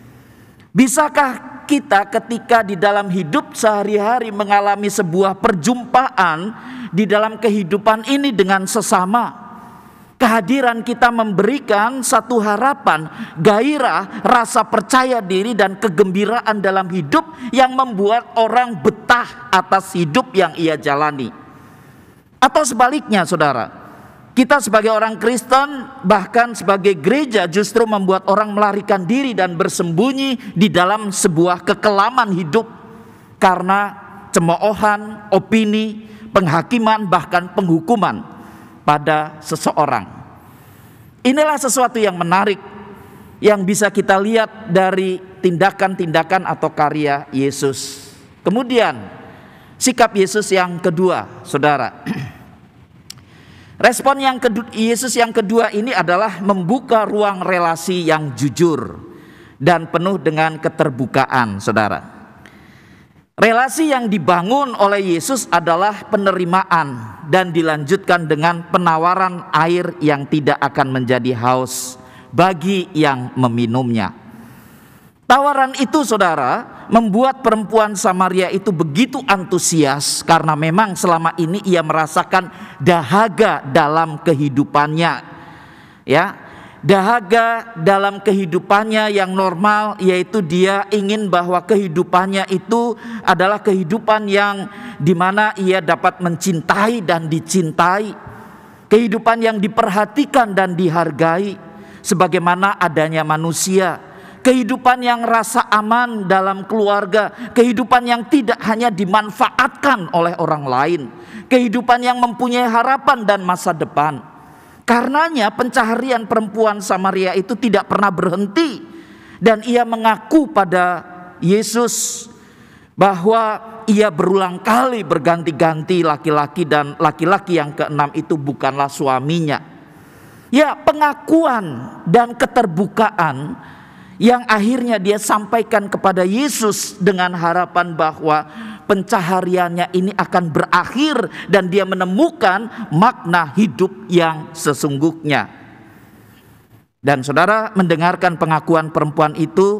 Bisakah kita ketika di dalam hidup sehari-hari mengalami sebuah perjumpaan di dalam kehidupan ini dengan sesama, kehadiran kita memberikan satu harapan, gairah, rasa percaya diri dan kegembiraan dalam hidup yang membuat orang betah atas hidup yang ia jalani? Atau sebaliknya saudara, kita sebagai orang Kristen, bahkan sebagai gereja, justru membuat orang melarikan diri dan bersembunyi di dalam sebuah kekelaman hidup karena cemoohan, opini, penghakiman, bahkan penghukuman pada seseorang. Inilah sesuatu yang menarik yang bisa kita lihat dari tindakan-tindakan atau karya Yesus. Kemudian sikap Yesus yang kedua, saudara. Respon yang Yesus yang kedua ini adalah membuka ruang relasi yang jujur dan penuh dengan keterbukaan, saudara. Relasi yang dibangun oleh Yesus adalah penerimaan dan dilanjutkan dengan penawaran air yang tidak akan menjadi haus bagi yang meminumnya. Tawaran itu saudara membuat perempuan Samaria itu begitu antusias karena memang selama ini ia merasakan dahaga dalam kehidupannya. Ya. Dahaga dalam kehidupannya yang normal, yaitu dia ingin bahwa kehidupannya itu adalah kehidupan yang dimana ia dapat mencintai dan dicintai, kehidupan yang diperhatikan dan dihargai sebagaimana adanya manusia, kehidupan yang rasa aman dalam keluarga, kehidupan yang tidak hanya dimanfaatkan oleh orang lain, kehidupan yang mempunyai harapan dan masa depan. Karenanya pencaharian perempuan Samaria itu tidak pernah berhenti, dan ia mengaku pada Yesus bahwa ia berulang kali berganti-ganti laki-laki, dan laki-laki yang keenam itu bukanlah suaminya. Ya, pengakuan dan keterbukaan yang akhirnya dia sampaikan kepada Yesus dengan harapan bahwa pencahariannya ini akan berakhir dan dia menemukan makna hidup yang sesungguhnya. Dan saudara mendengarkan pengakuan perempuan itu,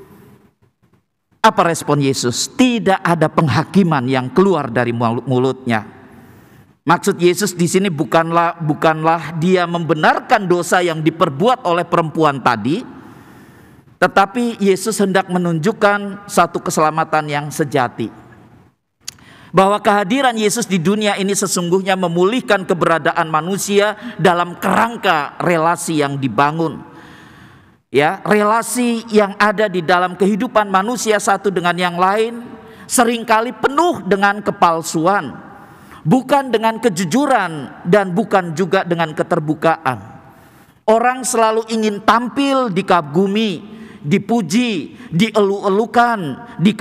apa respon Yesus? Tidak ada penghakiman yang keluar dari mulutnya. Maksud Yesus di sini bukanlah dia membenarkan dosa yang diperbuat oleh perempuan tadi, tetapi Yesus hendak menunjukkan satu keselamatan yang sejati. Bahwa kehadiran Yesus di dunia ini sesungguhnya memulihkan keberadaan manusia dalam kerangka relasi yang dibangun. Ya, relasi yang ada di dalam kehidupan manusia satu dengan yang lain seringkali penuh dengan kepalsuan, bukan dengan kejujuran dan bukan juga dengan keterbukaan. Orang selalu ingin tampil dikagumi, dipuji, dielu-elukan,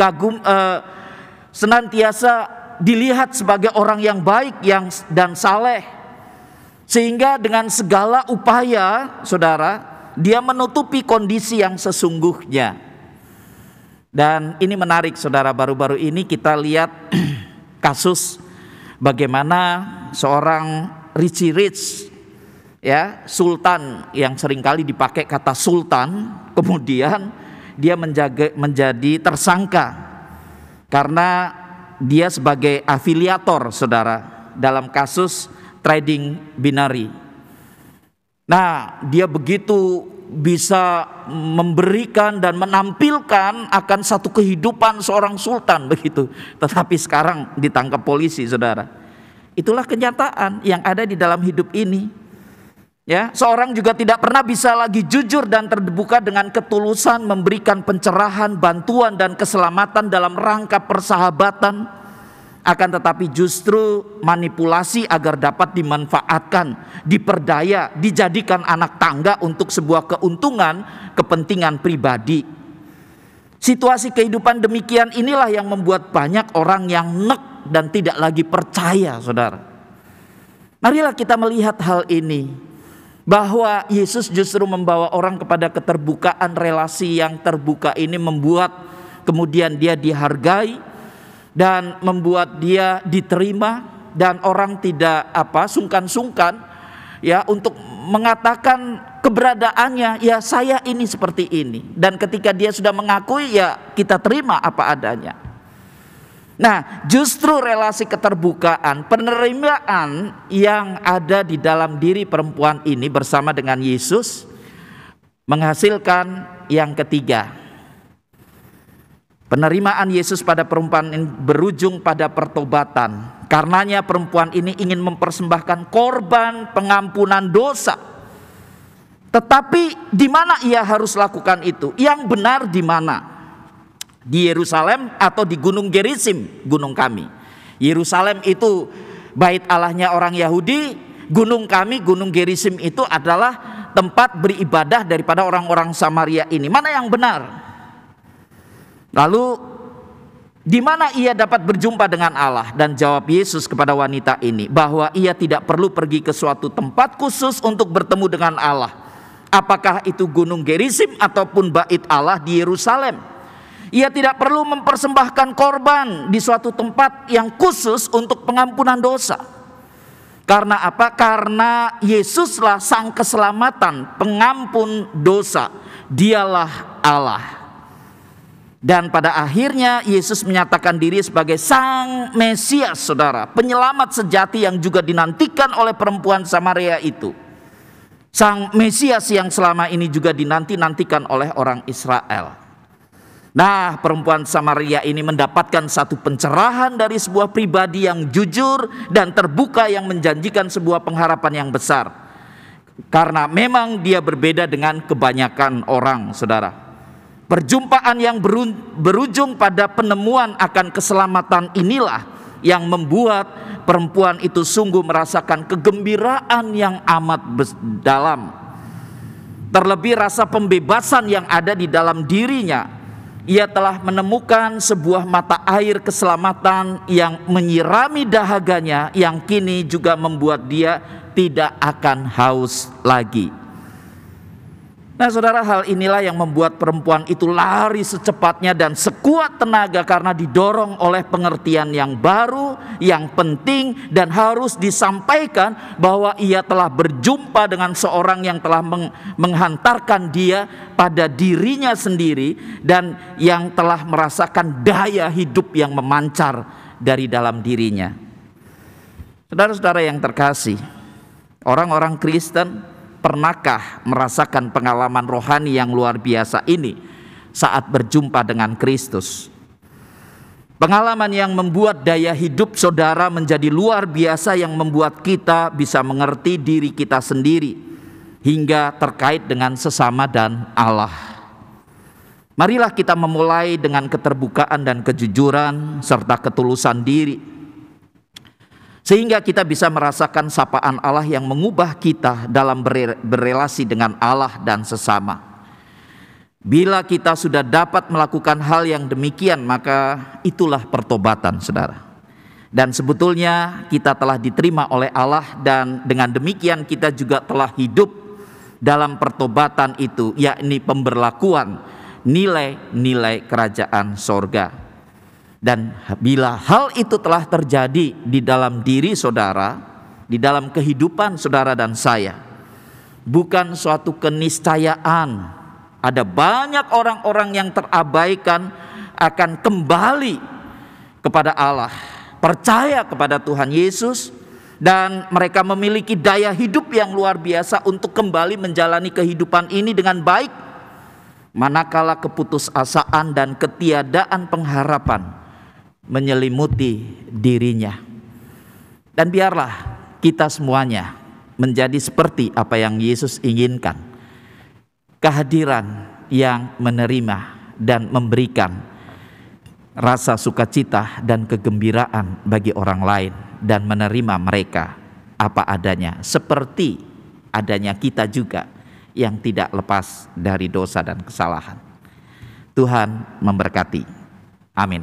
senantiasa dilihat sebagai orang yang baik dan saleh, sehingga dengan segala upaya saudara dia menutupi kondisi yang sesungguhnya. Dan ini menarik saudara, baru-baru ini kita lihat kasus bagaimana seorang Richie Rich, ya, sultan yang seringkali dipakai kata sultan, kemudian dia menjadi tersangka karena dia sebagai afiliator saudara dalam kasus trading binary. Nah, dia begitu bisa memberikan dan menampilkan akan satu kehidupan seorang sultan begitu. Tetapi sekarang ditangkap polisi, saudara. Itulah kenyataan yang ada di dalam hidup ini. Ya, seorang juga tidak pernah bisa lagi jujur dan terbuka dengan ketulusan memberikan pencerahan, bantuan dan keselamatan dalam rangka persahabatan. Akan tetapi justru manipulasi agar dapat dimanfaatkan, diperdaya, dijadikan anak tangga untuk sebuah keuntungan, kepentingan pribadi. Situasi kehidupan demikian inilah yang membuat banyak orang yang nek dan tidak lagi percaya, saudara. Marilah kita melihat hal ini, bahwa Yesus justru membawa orang kepada keterbukaan. Relasi yang terbuka ini membuat kemudian dia dihargai dan membuat dia diterima, dan orang tidak sungkan-sungkan ya untuk mengatakan keberadaannya, ya saya ini seperti ini, dan ketika dia sudah mengakui, ya kita terima apa adanya. Nah, justru relasi keterbukaan, penerimaan yang ada di dalam diri perempuan ini bersama dengan Yesus menghasilkan yang ketiga. Penerimaan Yesus pada perempuan ini berujung pada pertobatan. Karenanya perempuan ini ingin mempersembahkan korban pengampunan dosa. Tetapi di mana ia harus lakukan itu? Yang benar di mana? Di Yerusalem atau di Gunung Gerizim, gunung kami. Yerusalem itu bait Allahnya orang Yahudi, gunung kami, Gunung Gerizim itu adalah tempat beribadah daripada orang-orang Samaria ini. Mana yang benar? Lalu di mana ia dapat berjumpa dengan Allah? Dan jawab Yesus kepada wanita ini bahwa ia tidak perlu pergi ke suatu tempat khusus untuk bertemu dengan Allah. Apakah itu Gunung Gerizim ataupun bait Allah di Yerusalem? Ia tidak perlu mempersembahkan korban di suatu tempat yang khusus untuk pengampunan dosa. Karena apa? Karena Yesuslah sang keselamatan, pengampun dosa. Dialah Allah. Dan pada akhirnya Yesus menyatakan diri sebagai sang Mesias, saudara, penyelamat sejati yang juga dinantikan oleh perempuan Samaria itu. Sang Mesias yang selama ini juga dinanti-nantikan oleh orang Israel. Nah, perempuan Samaria ini mendapatkan satu pencerahan dari sebuah pribadi yang jujur dan terbuka yang menjanjikan sebuah pengharapan yang besar. Karena memang dia berbeda dengan kebanyakan orang, saudara. Perjumpaan yang berujung pada penemuan akan keselamatan inilah yang membuat perempuan itu sungguh merasakan kegembiraan yang amat dalam. Terlebih rasa pembebasan yang ada di dalam dirinya. Ia telah menemukan sebuah mata air keselamatan yang menyirami dahaganya, yang kini juga membuat dia tidak akan haus lagi. Nah, saudara, hal inilah yang membuat perempuan itu lari secepatnya dan sekuat tenaga karena didorong oleh pengertian yang baru, yang penting dan harus disampaikan, bahwa ia telah berjumpa dengan seorang yang telah menghantarkan dia pada dirinya sendiri dan yang telah merasakan daya hidup yang memancar dari dalam dirinya. Saudara-saudara yang terkasih, orang-orang Kristen pernahkah merasakan pengalaman rohani yang luar biasa ini saat berjumpa dengan Kristus? Pengalaman yang membuat daya hidup saudara menjadi luar biasa, yang membuat kita bisa mengerti diri kita sendiri hingga terkait dengan sesama dan Allah. Marilah kita memulai dengan keterbukaan dan kejujuran serta ketulusan diri, sehingga kita bisa merasakan sapaan Allah yang mengubah kita dalam berelasi dengan Allah dan sesama. Bila kita sudah dapat melakukan hal yang demikian, maka itulah pertobatan, saudara. Dan sebetulnya kita telah diterima oleh Allah, dan dengan demikian kita juga telah hidup dalam pertobatan itu, yakni pemberlakuan nilai-nilai kerajaan sorga. Dan bila hal itu telah terjadi di dalam diri saudara, di dalam kehidupan saudara dan saya, bukan suatu keniscayaan. Ada banyak orang-orang yang terabaikan akan kembali kepada Allah, percaya kepada Tuhan Yesus, dan mereka memiliki daya hidup yang luar biasa untuk kembali menjalani kehidupan ini dengan baik, manakala keputusasaan dan ketiadaan pengharapan menyelimuti dirinya. Dan biarlah kita semuanya menjadi seperti apa yang Yesus inginkan, kehadiran yang menerima dan memberikan rasa sukacita dan kegembiraan bagi orang lain, dan menerima mereka apa adanya, seperti adanya kita juga yang tidak lepas dari dosa dan kesalahan. Tuhan memberkati. Amin.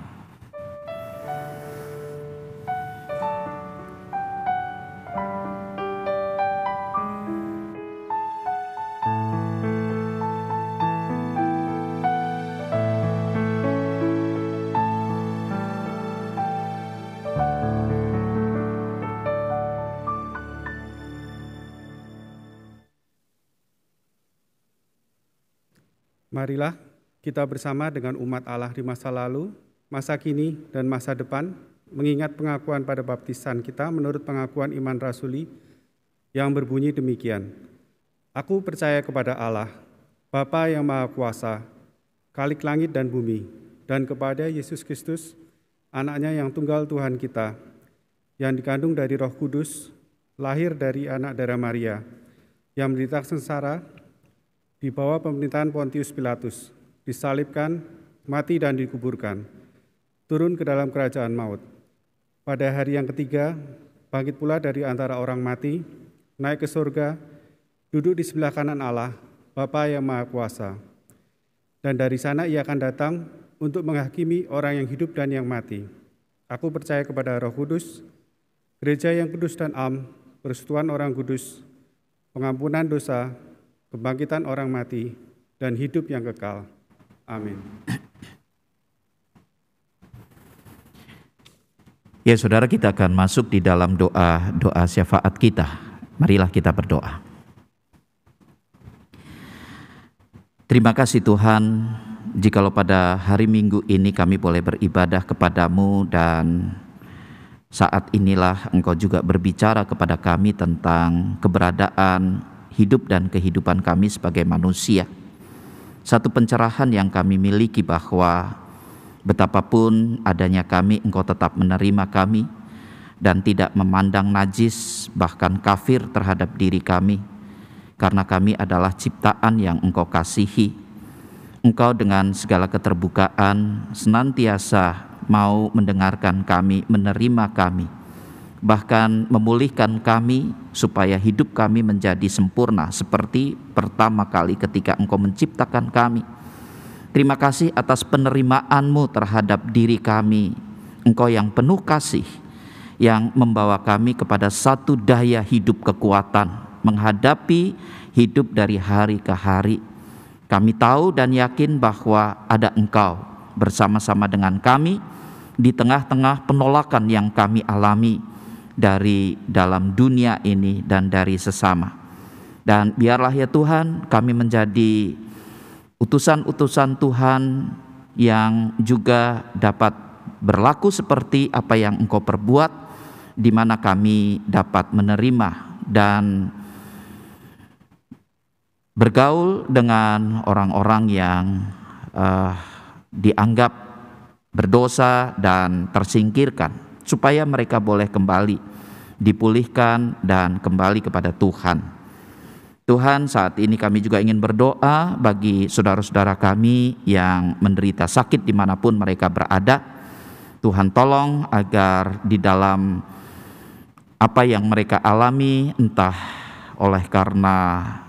Marilah kita bersama dengan umat Allah di masa lalu, masa kini, dan masa depan, mengingat pengakuan pada baptisan kita menurut pengakuan iman rasuli yang berbunyi demikian. Aku percaya kepada Allah, Bapa yang Maha Kuasa, Khalik langit dan bumi, dan kepada Yesus Kristus, anaknya yang tunggal Tuhan kita, yang dikandung dari Roh Kudus, lahir dari anak darah Maria, yang menderita sengsara, di bawah pemerintahan Pontius Pilatus, disalibkan, mati dan dikuburkan, turun ke dalam kerajaan maut. Pada hari yang ketiga, bangkit pula dari antara orang mati, naik ke surga, duduk di sebelah kanan Allah, Bapa yang Maha Kuasa. Dan dari sana ia akan datang untuk menghakimi orang yang hidup dan yang mati. Aku percaya kepada Roh Kudus, gereja yang kudus dan am, persekutuan orang kudus, pengampunan dosa, kebangkitan orang mati, dan hidup yang kekal. Amin. Ya saudara, kita akan masuk di dalam doa syafaat kita. Marilah kita berdoa. Terima kasih Tuhan, jikalau pada hari Minggu ini kami boleh beribadah kepadamu, dan saat inilah Engkau juga berbicara kepada kami tentang keberadaan hidup dan kehidupan kami sebagai manusia. Satu pencerahan yang kami miliki bahwa betapapun adanya kami, Engkau tetap menerima kami dan tidak memandang najis bahkan kafir terhadap diri kami, karena kami adalah ciptaan yang Engkau kasihi. Engkau dengan segala keterbukaan senantiasa mau mendengarkan kami, menerima kami, bahkan memulihkan kami supaya hidup kami menjadi sempurna seperti pertama kali ketika Engkau menciptakan kami. Terima kasih atas penerimaan-Mu terhadap diri kami. Engkau yang penuh kasih, yang membawa kami kepada satu daya hidup kekuatan menghadapi hidup dari hari ke hari. Kami tahu dan yakin bahwa ada Engkau bersama-sama dengan kami di tengah-tengah penolakan yang kami alami dari dalam dunia ini dan dari sesama. Dan biarlah ya Tuhan, kami menjadi utusan-utusan Tuhan yang juga dapat berlaku seperti apa yang Engkau perbuat, di mana kami dapat menerima dan bergaul dengan orang-orang yang dianggap berdosa dan tersingkirkan, supaya mereka boleh kembali dipulihkan dan kembali kepada Tuhan. Tuhan, saat ini kami juga ingin berdoa bagi saudara-saudara kami yang menderita sakit dimanapun mereka berada. Tuhan tolong agar di dalam apa yang mereka alami, entah oleh karena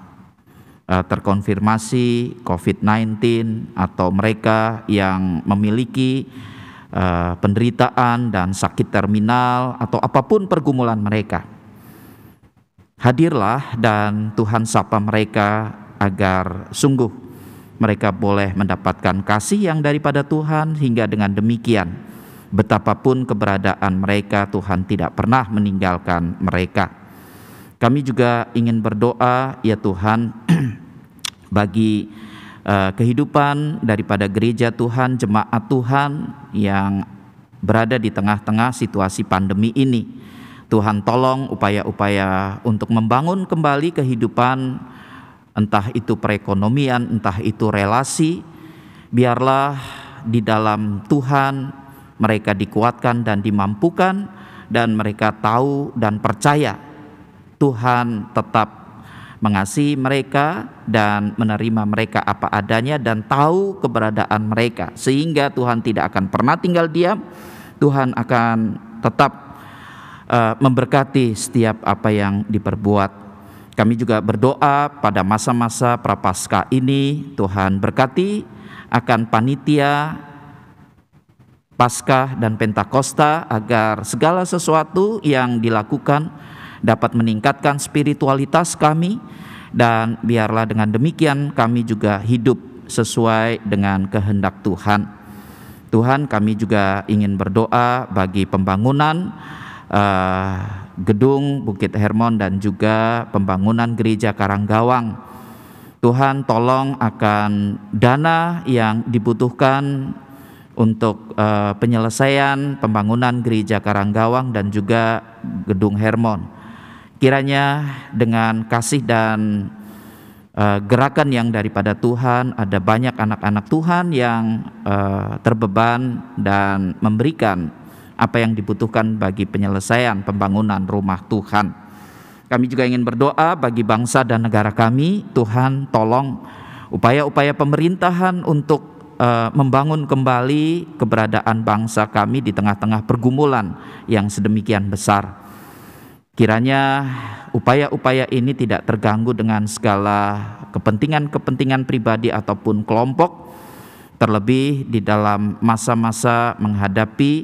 terkonfirmasi COVID-19 atau mereka yang memiliki penderitaan dan sakit terminal atau apapun pergumulan mereka, hadirlah dan Tuhan sapa mereka agar sungguh mereka boleh mendapatkan kasih yang daripada Tuhan, hingga dengan demikian betapapun keberadaan mereka, Tuhan tidak pernah meninggalkan mereka. Kami juga ingin berdoa ya Tuhan bagi kehidupan daripada gereja Tuhan, jemaat Tuhan yang berada di tengah-tengah situasi pandemi ini. Tuhan tolong upaya-upaya untuk membangun kembali kehidupan, entah itu perekonomian, entah itu relasi, biarlah di dalam Tuhan mereka dikuatkan dan dimampukan, dan mereka tahu dan percaya Tuhan tetap mengasihi mereka dan menerima mereka apa adanya dan tahu keberadaan mereka, sehingga Tuhan tidak akan pernah tinggal diam. Tuhan akan tetap memberkati setiap apa yang diperbuat. Kami juga berdoa pada masa-masa Prapaskah ini, Tuhan berkati akan panitia Paskah dan Pentakosta, agar segala sesuatu yang dilakukan dapat meningkatkan spiritualitas kami, dan biarlah dengan demikian kami juga hidup sesuai dengan kehendak Tuhan. Tuhan, kami juga ingin berdoa bagi pembangunan gedung Bukit Hermon dan juga pembangunan gereja Karanggawang. Tuhan tolong akan dana yang dibutuhkan untuk penyelesaian pembangunan gereja Karanggawang dan juga gedung Hermon. Kiranya dengan kasih dan gerakan yang daripada Tuhan, ada banyak anak-anak Tuhan yang terbeban dan memberikan apa yang dibutuhkan bagi penyelesaian pembangunan rumah Tuhan. Kami juga ingin berdoa bagi bangsa dan negara kami. Tuhan tolong upaya-upaya pemerintahan untuk membangun kembali keberadaan bangsa kami di tengah-tengah pergumulan yang sedemikian besar. Kiranya upaya-upaya ini tidak terganggu dengan segala kepentingan-kepentingan pribadi ataupun kelompok, terlebih di dalam masa-masa menghadapi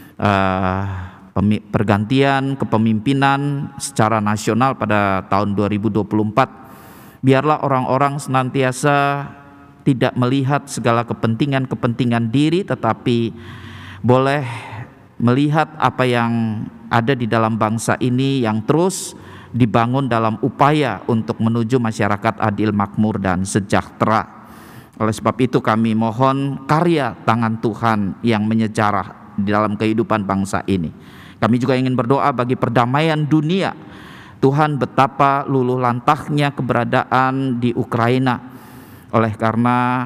pergantian kepemimpinan secara nasional pada tahun 2024. Biarlah orang-orang senantiasa tidak melihat segala kepentingan-kepentingan diri, tetapi boleh melihat apa yang ada di dalam bangsa ini yang terus dibangun dalam upaya untuk menuju masyarakat adil, makmur, dan sejahtera. Oleh sebab itu kami mohon karya tangan Tuhan yang menyejarah di dalam kehidupan bangsa ini. Kami juga ingin berdoa bagi perdamaian dunia. Tuhan, betapa luluh lantahnya keberadaan di Ukraina oleh karena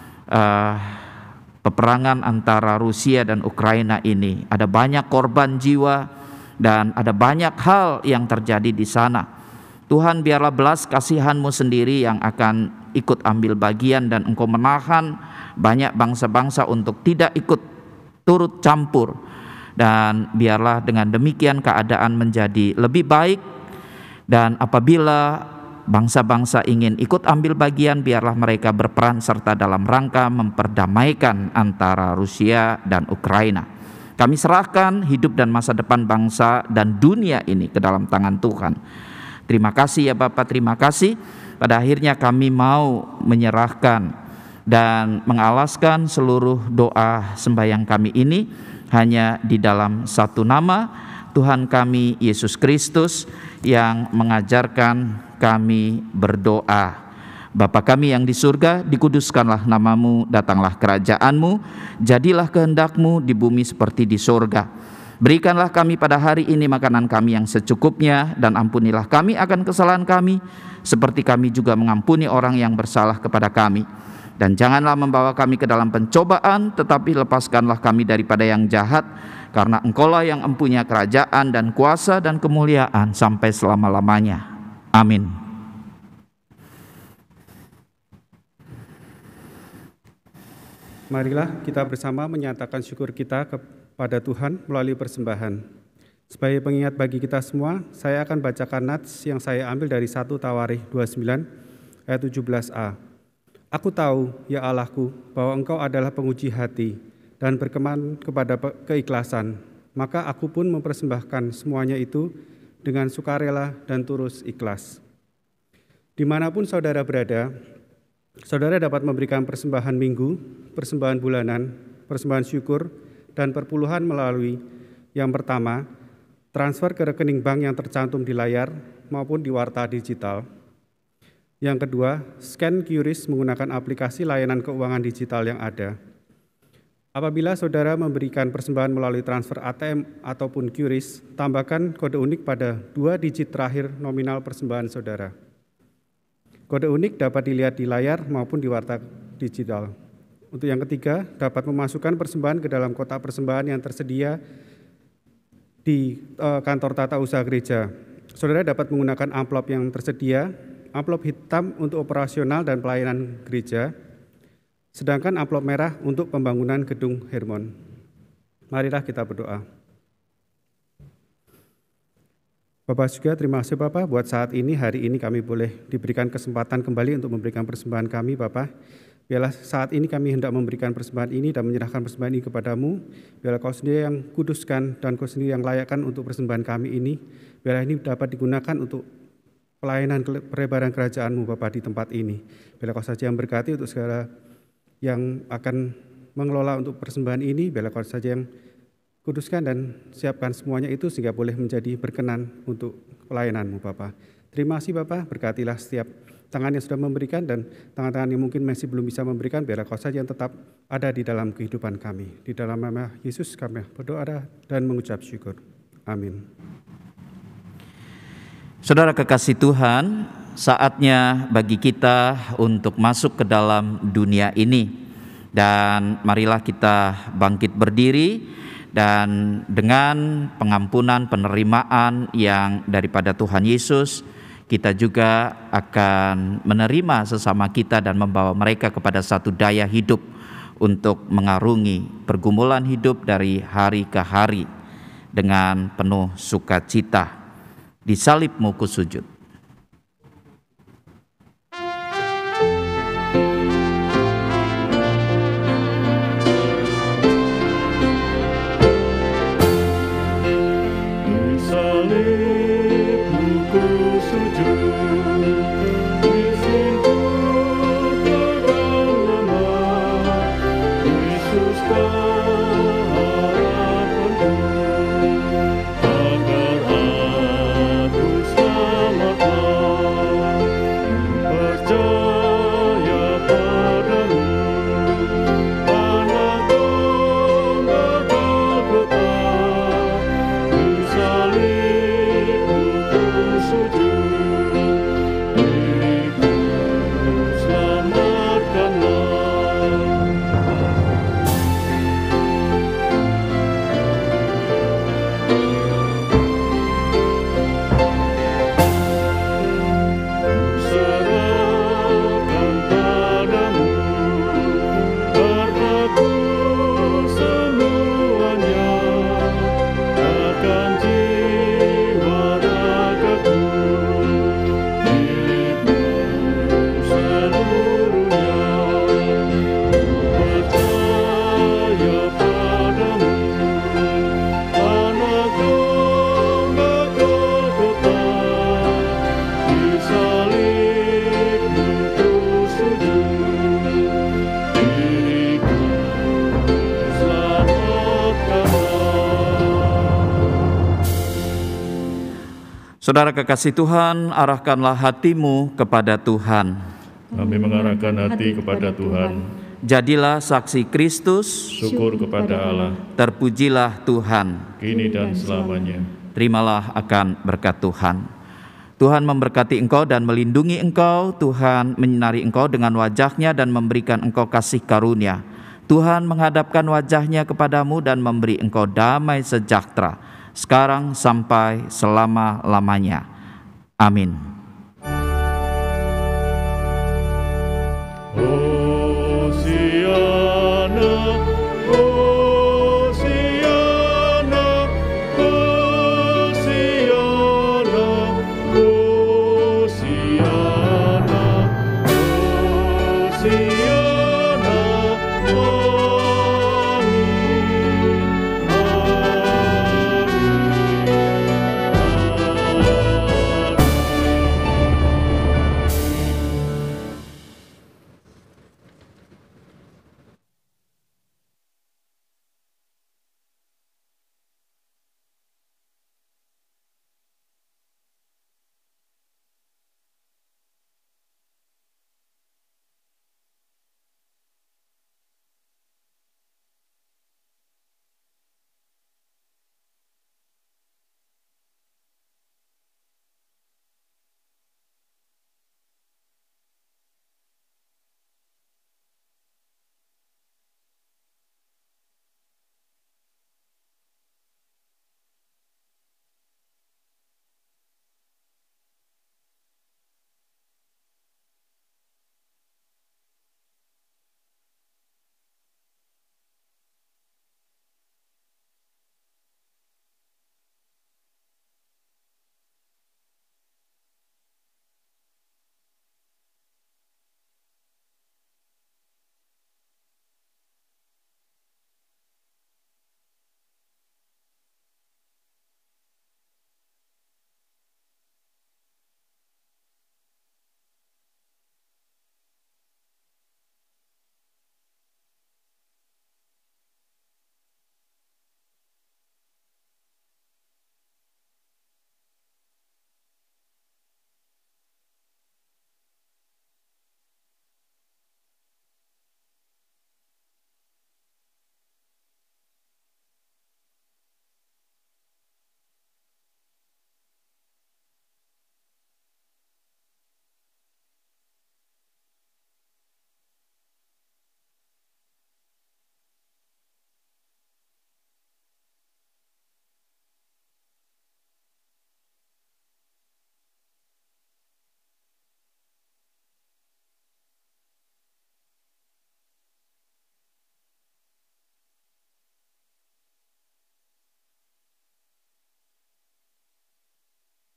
peperangan antara Rusia dan Ukraina ini. Ada banyak korban jiwa dan ada banyak hal yang terjadi di sana. Tuhan, biarlah belas kasihan-Mu sendiri yang akan ikut ambil bagian, dan Engkau menahan banyak bangsa-bangsa untuk tidak ikut turut campur. Dan biarlah dengan demikian keadaan menjadi lebih baik, dan apabila bangsa-bangsa ingin ikut ambil bagian, biarlah mereka berperan serta dalam rangka memperdamaikan antara Rusia dan Ukraina. Kami serahkan hidup dan masa depan bangsa dan dunia ini ke dalam tangan Tuhan. Terima kasih ya Bapak, terima kasih. Pada akhirnya kami mau menyerahkan dan mengalaskan seluruh doa sembahyang kami ini hanya di dalam satu nama, Tuhan kami Yesus Kristus, yang mengajarkan kami berdoa. Bapa kami yang di surga, dikuduskanlah namamu, datanglah kerajaan-Mu, jadilah kehendak-Mu di bumi seperti di surga. Berikanlah kami pada hari ini makanan kami yang secukupnya, dan ampunilah kami akan kesalahan kami, seperti kami juga mengampuni orang yang bersalah kepada kami. Dan janganlah membawa kami ke dalam pencobaan, tetapi lepaskanlah kami daripada yang jahat, karena Engkaulah yang mempunyai kerajaan dan kuasa dan kemuliaan sampai selama-lamanya. Amin. Marilah kita bersama menyatakan syukur kita kepada Tuhan melalui persembahan. Sebagai pengingat bagi kita semua, saya akan bacakan nats yang saya ambil dari 1 Tawarikh 29 ayat 17a. Aku tahu, ya Allahku, bahwa Engkau adalah penguji hati dan berkenan kepada keikhlasan. Maka aku pun mempersembahkan semuanya itu dengan sukarela dan tulus ikhlas. Dimanapun saudara berada, saudara dapat memberikan persembahan minggu, persembahan bulanan, persembahan syukur, dan perpuluhan melalui yang pertama, transfer ke rekening bank yang tercantum di layar maupun di warta digital. Yang kedua, scan QRIS menggunakan aplikasi layanan keuangan digital yang ada. Apabila saudara memberikan persembahan melalui transfer ATM ataupun QRIS, tambahkan kode unik pada 2 digit terakhir nominal persembahan saudara. Kode unik dapat dilihat di layar maupun di warta digital. Untuk yang ketiga, dapat memasukkan persembahan ke dalam kotak persembahan yang tersedia di kantor tata usaha gereja. Saudara dapat menggunakan amplop yang tersedia, amplop hitam untuk operasional dan pelayanan gereja, sedangkan amplop merah untuk pembangunan gedung Hermon. Marilah kita berdoa. Bapak juga terima kasih Bapak buat saat ini, hari ini kami boleh diberikan kesempatan kembali untuk memberikan persembahan kami Bapak. Biarlah saat ini kami hendak memberikan persembahan ini dan menyerahkan persembahan ini kepadamu. Biarlah Kau sendiri yang kuduskan dan Kau sendiri yang layakkan untuk persembahan kami ini. Biarlah ini dapat digunakan untuk pelayanan perebaran kerajaan-Mu Bapak di tempat ini. Biarlah Kau saja yang berkati untuk segala yang akan mengelola untuk persembahan ini. Biarlah Kau saja yang kuduskan dan siapkan semuanya itu sehingga boleh menjadi berkenan untuk pelayanan-Mu Bapak. Terima kasih Bapak, berkatilah setiap tangan yang sudah memberikan dan tangan-tangan yang mungkin masih belum bisa memberikan, biarlah Kau saja yang tetap ada di dalam kehidupan kami. Di dalam nama Yesus kami berdoa dan mengucap syukur. Amin. Saudara kekasih Tuhan, saatnya bagi kita untuk masuk ke dalam dunia ini. Dan marilah kita bangkit berdiri dan dengan pengampunan, penerimaan yang daripada Tuhan Yesus, kita juga akan menerima sesama kita dan membawa mereka kepada satu daya hidup untuk mengarungi pergumulan hidup dari hari ke hari dengan penuh sukacita. Di salib-Mu kusujud. Saudara kekasih Tuhan, arahkanlah hatimu kepada Tuhan. Kami mengarahkan hati kepada Tuhan. Jadilah saksi Kristus. Syukur kepada Allah. Terpujilah Tuhan. Kini dan selamanya. Terimalah akan berkat Tuhan. Tuhan memberkati engkau dan melindungi engkau. Tuhan menyinari engkau dengan wajah-Nya dan memberikan engkau kasih karunia. Tuhan menghadapkan wajah-Nya kepadamu dan memberi engkau damai sejahtera, sekarang sampai selama-lamanya. Amin.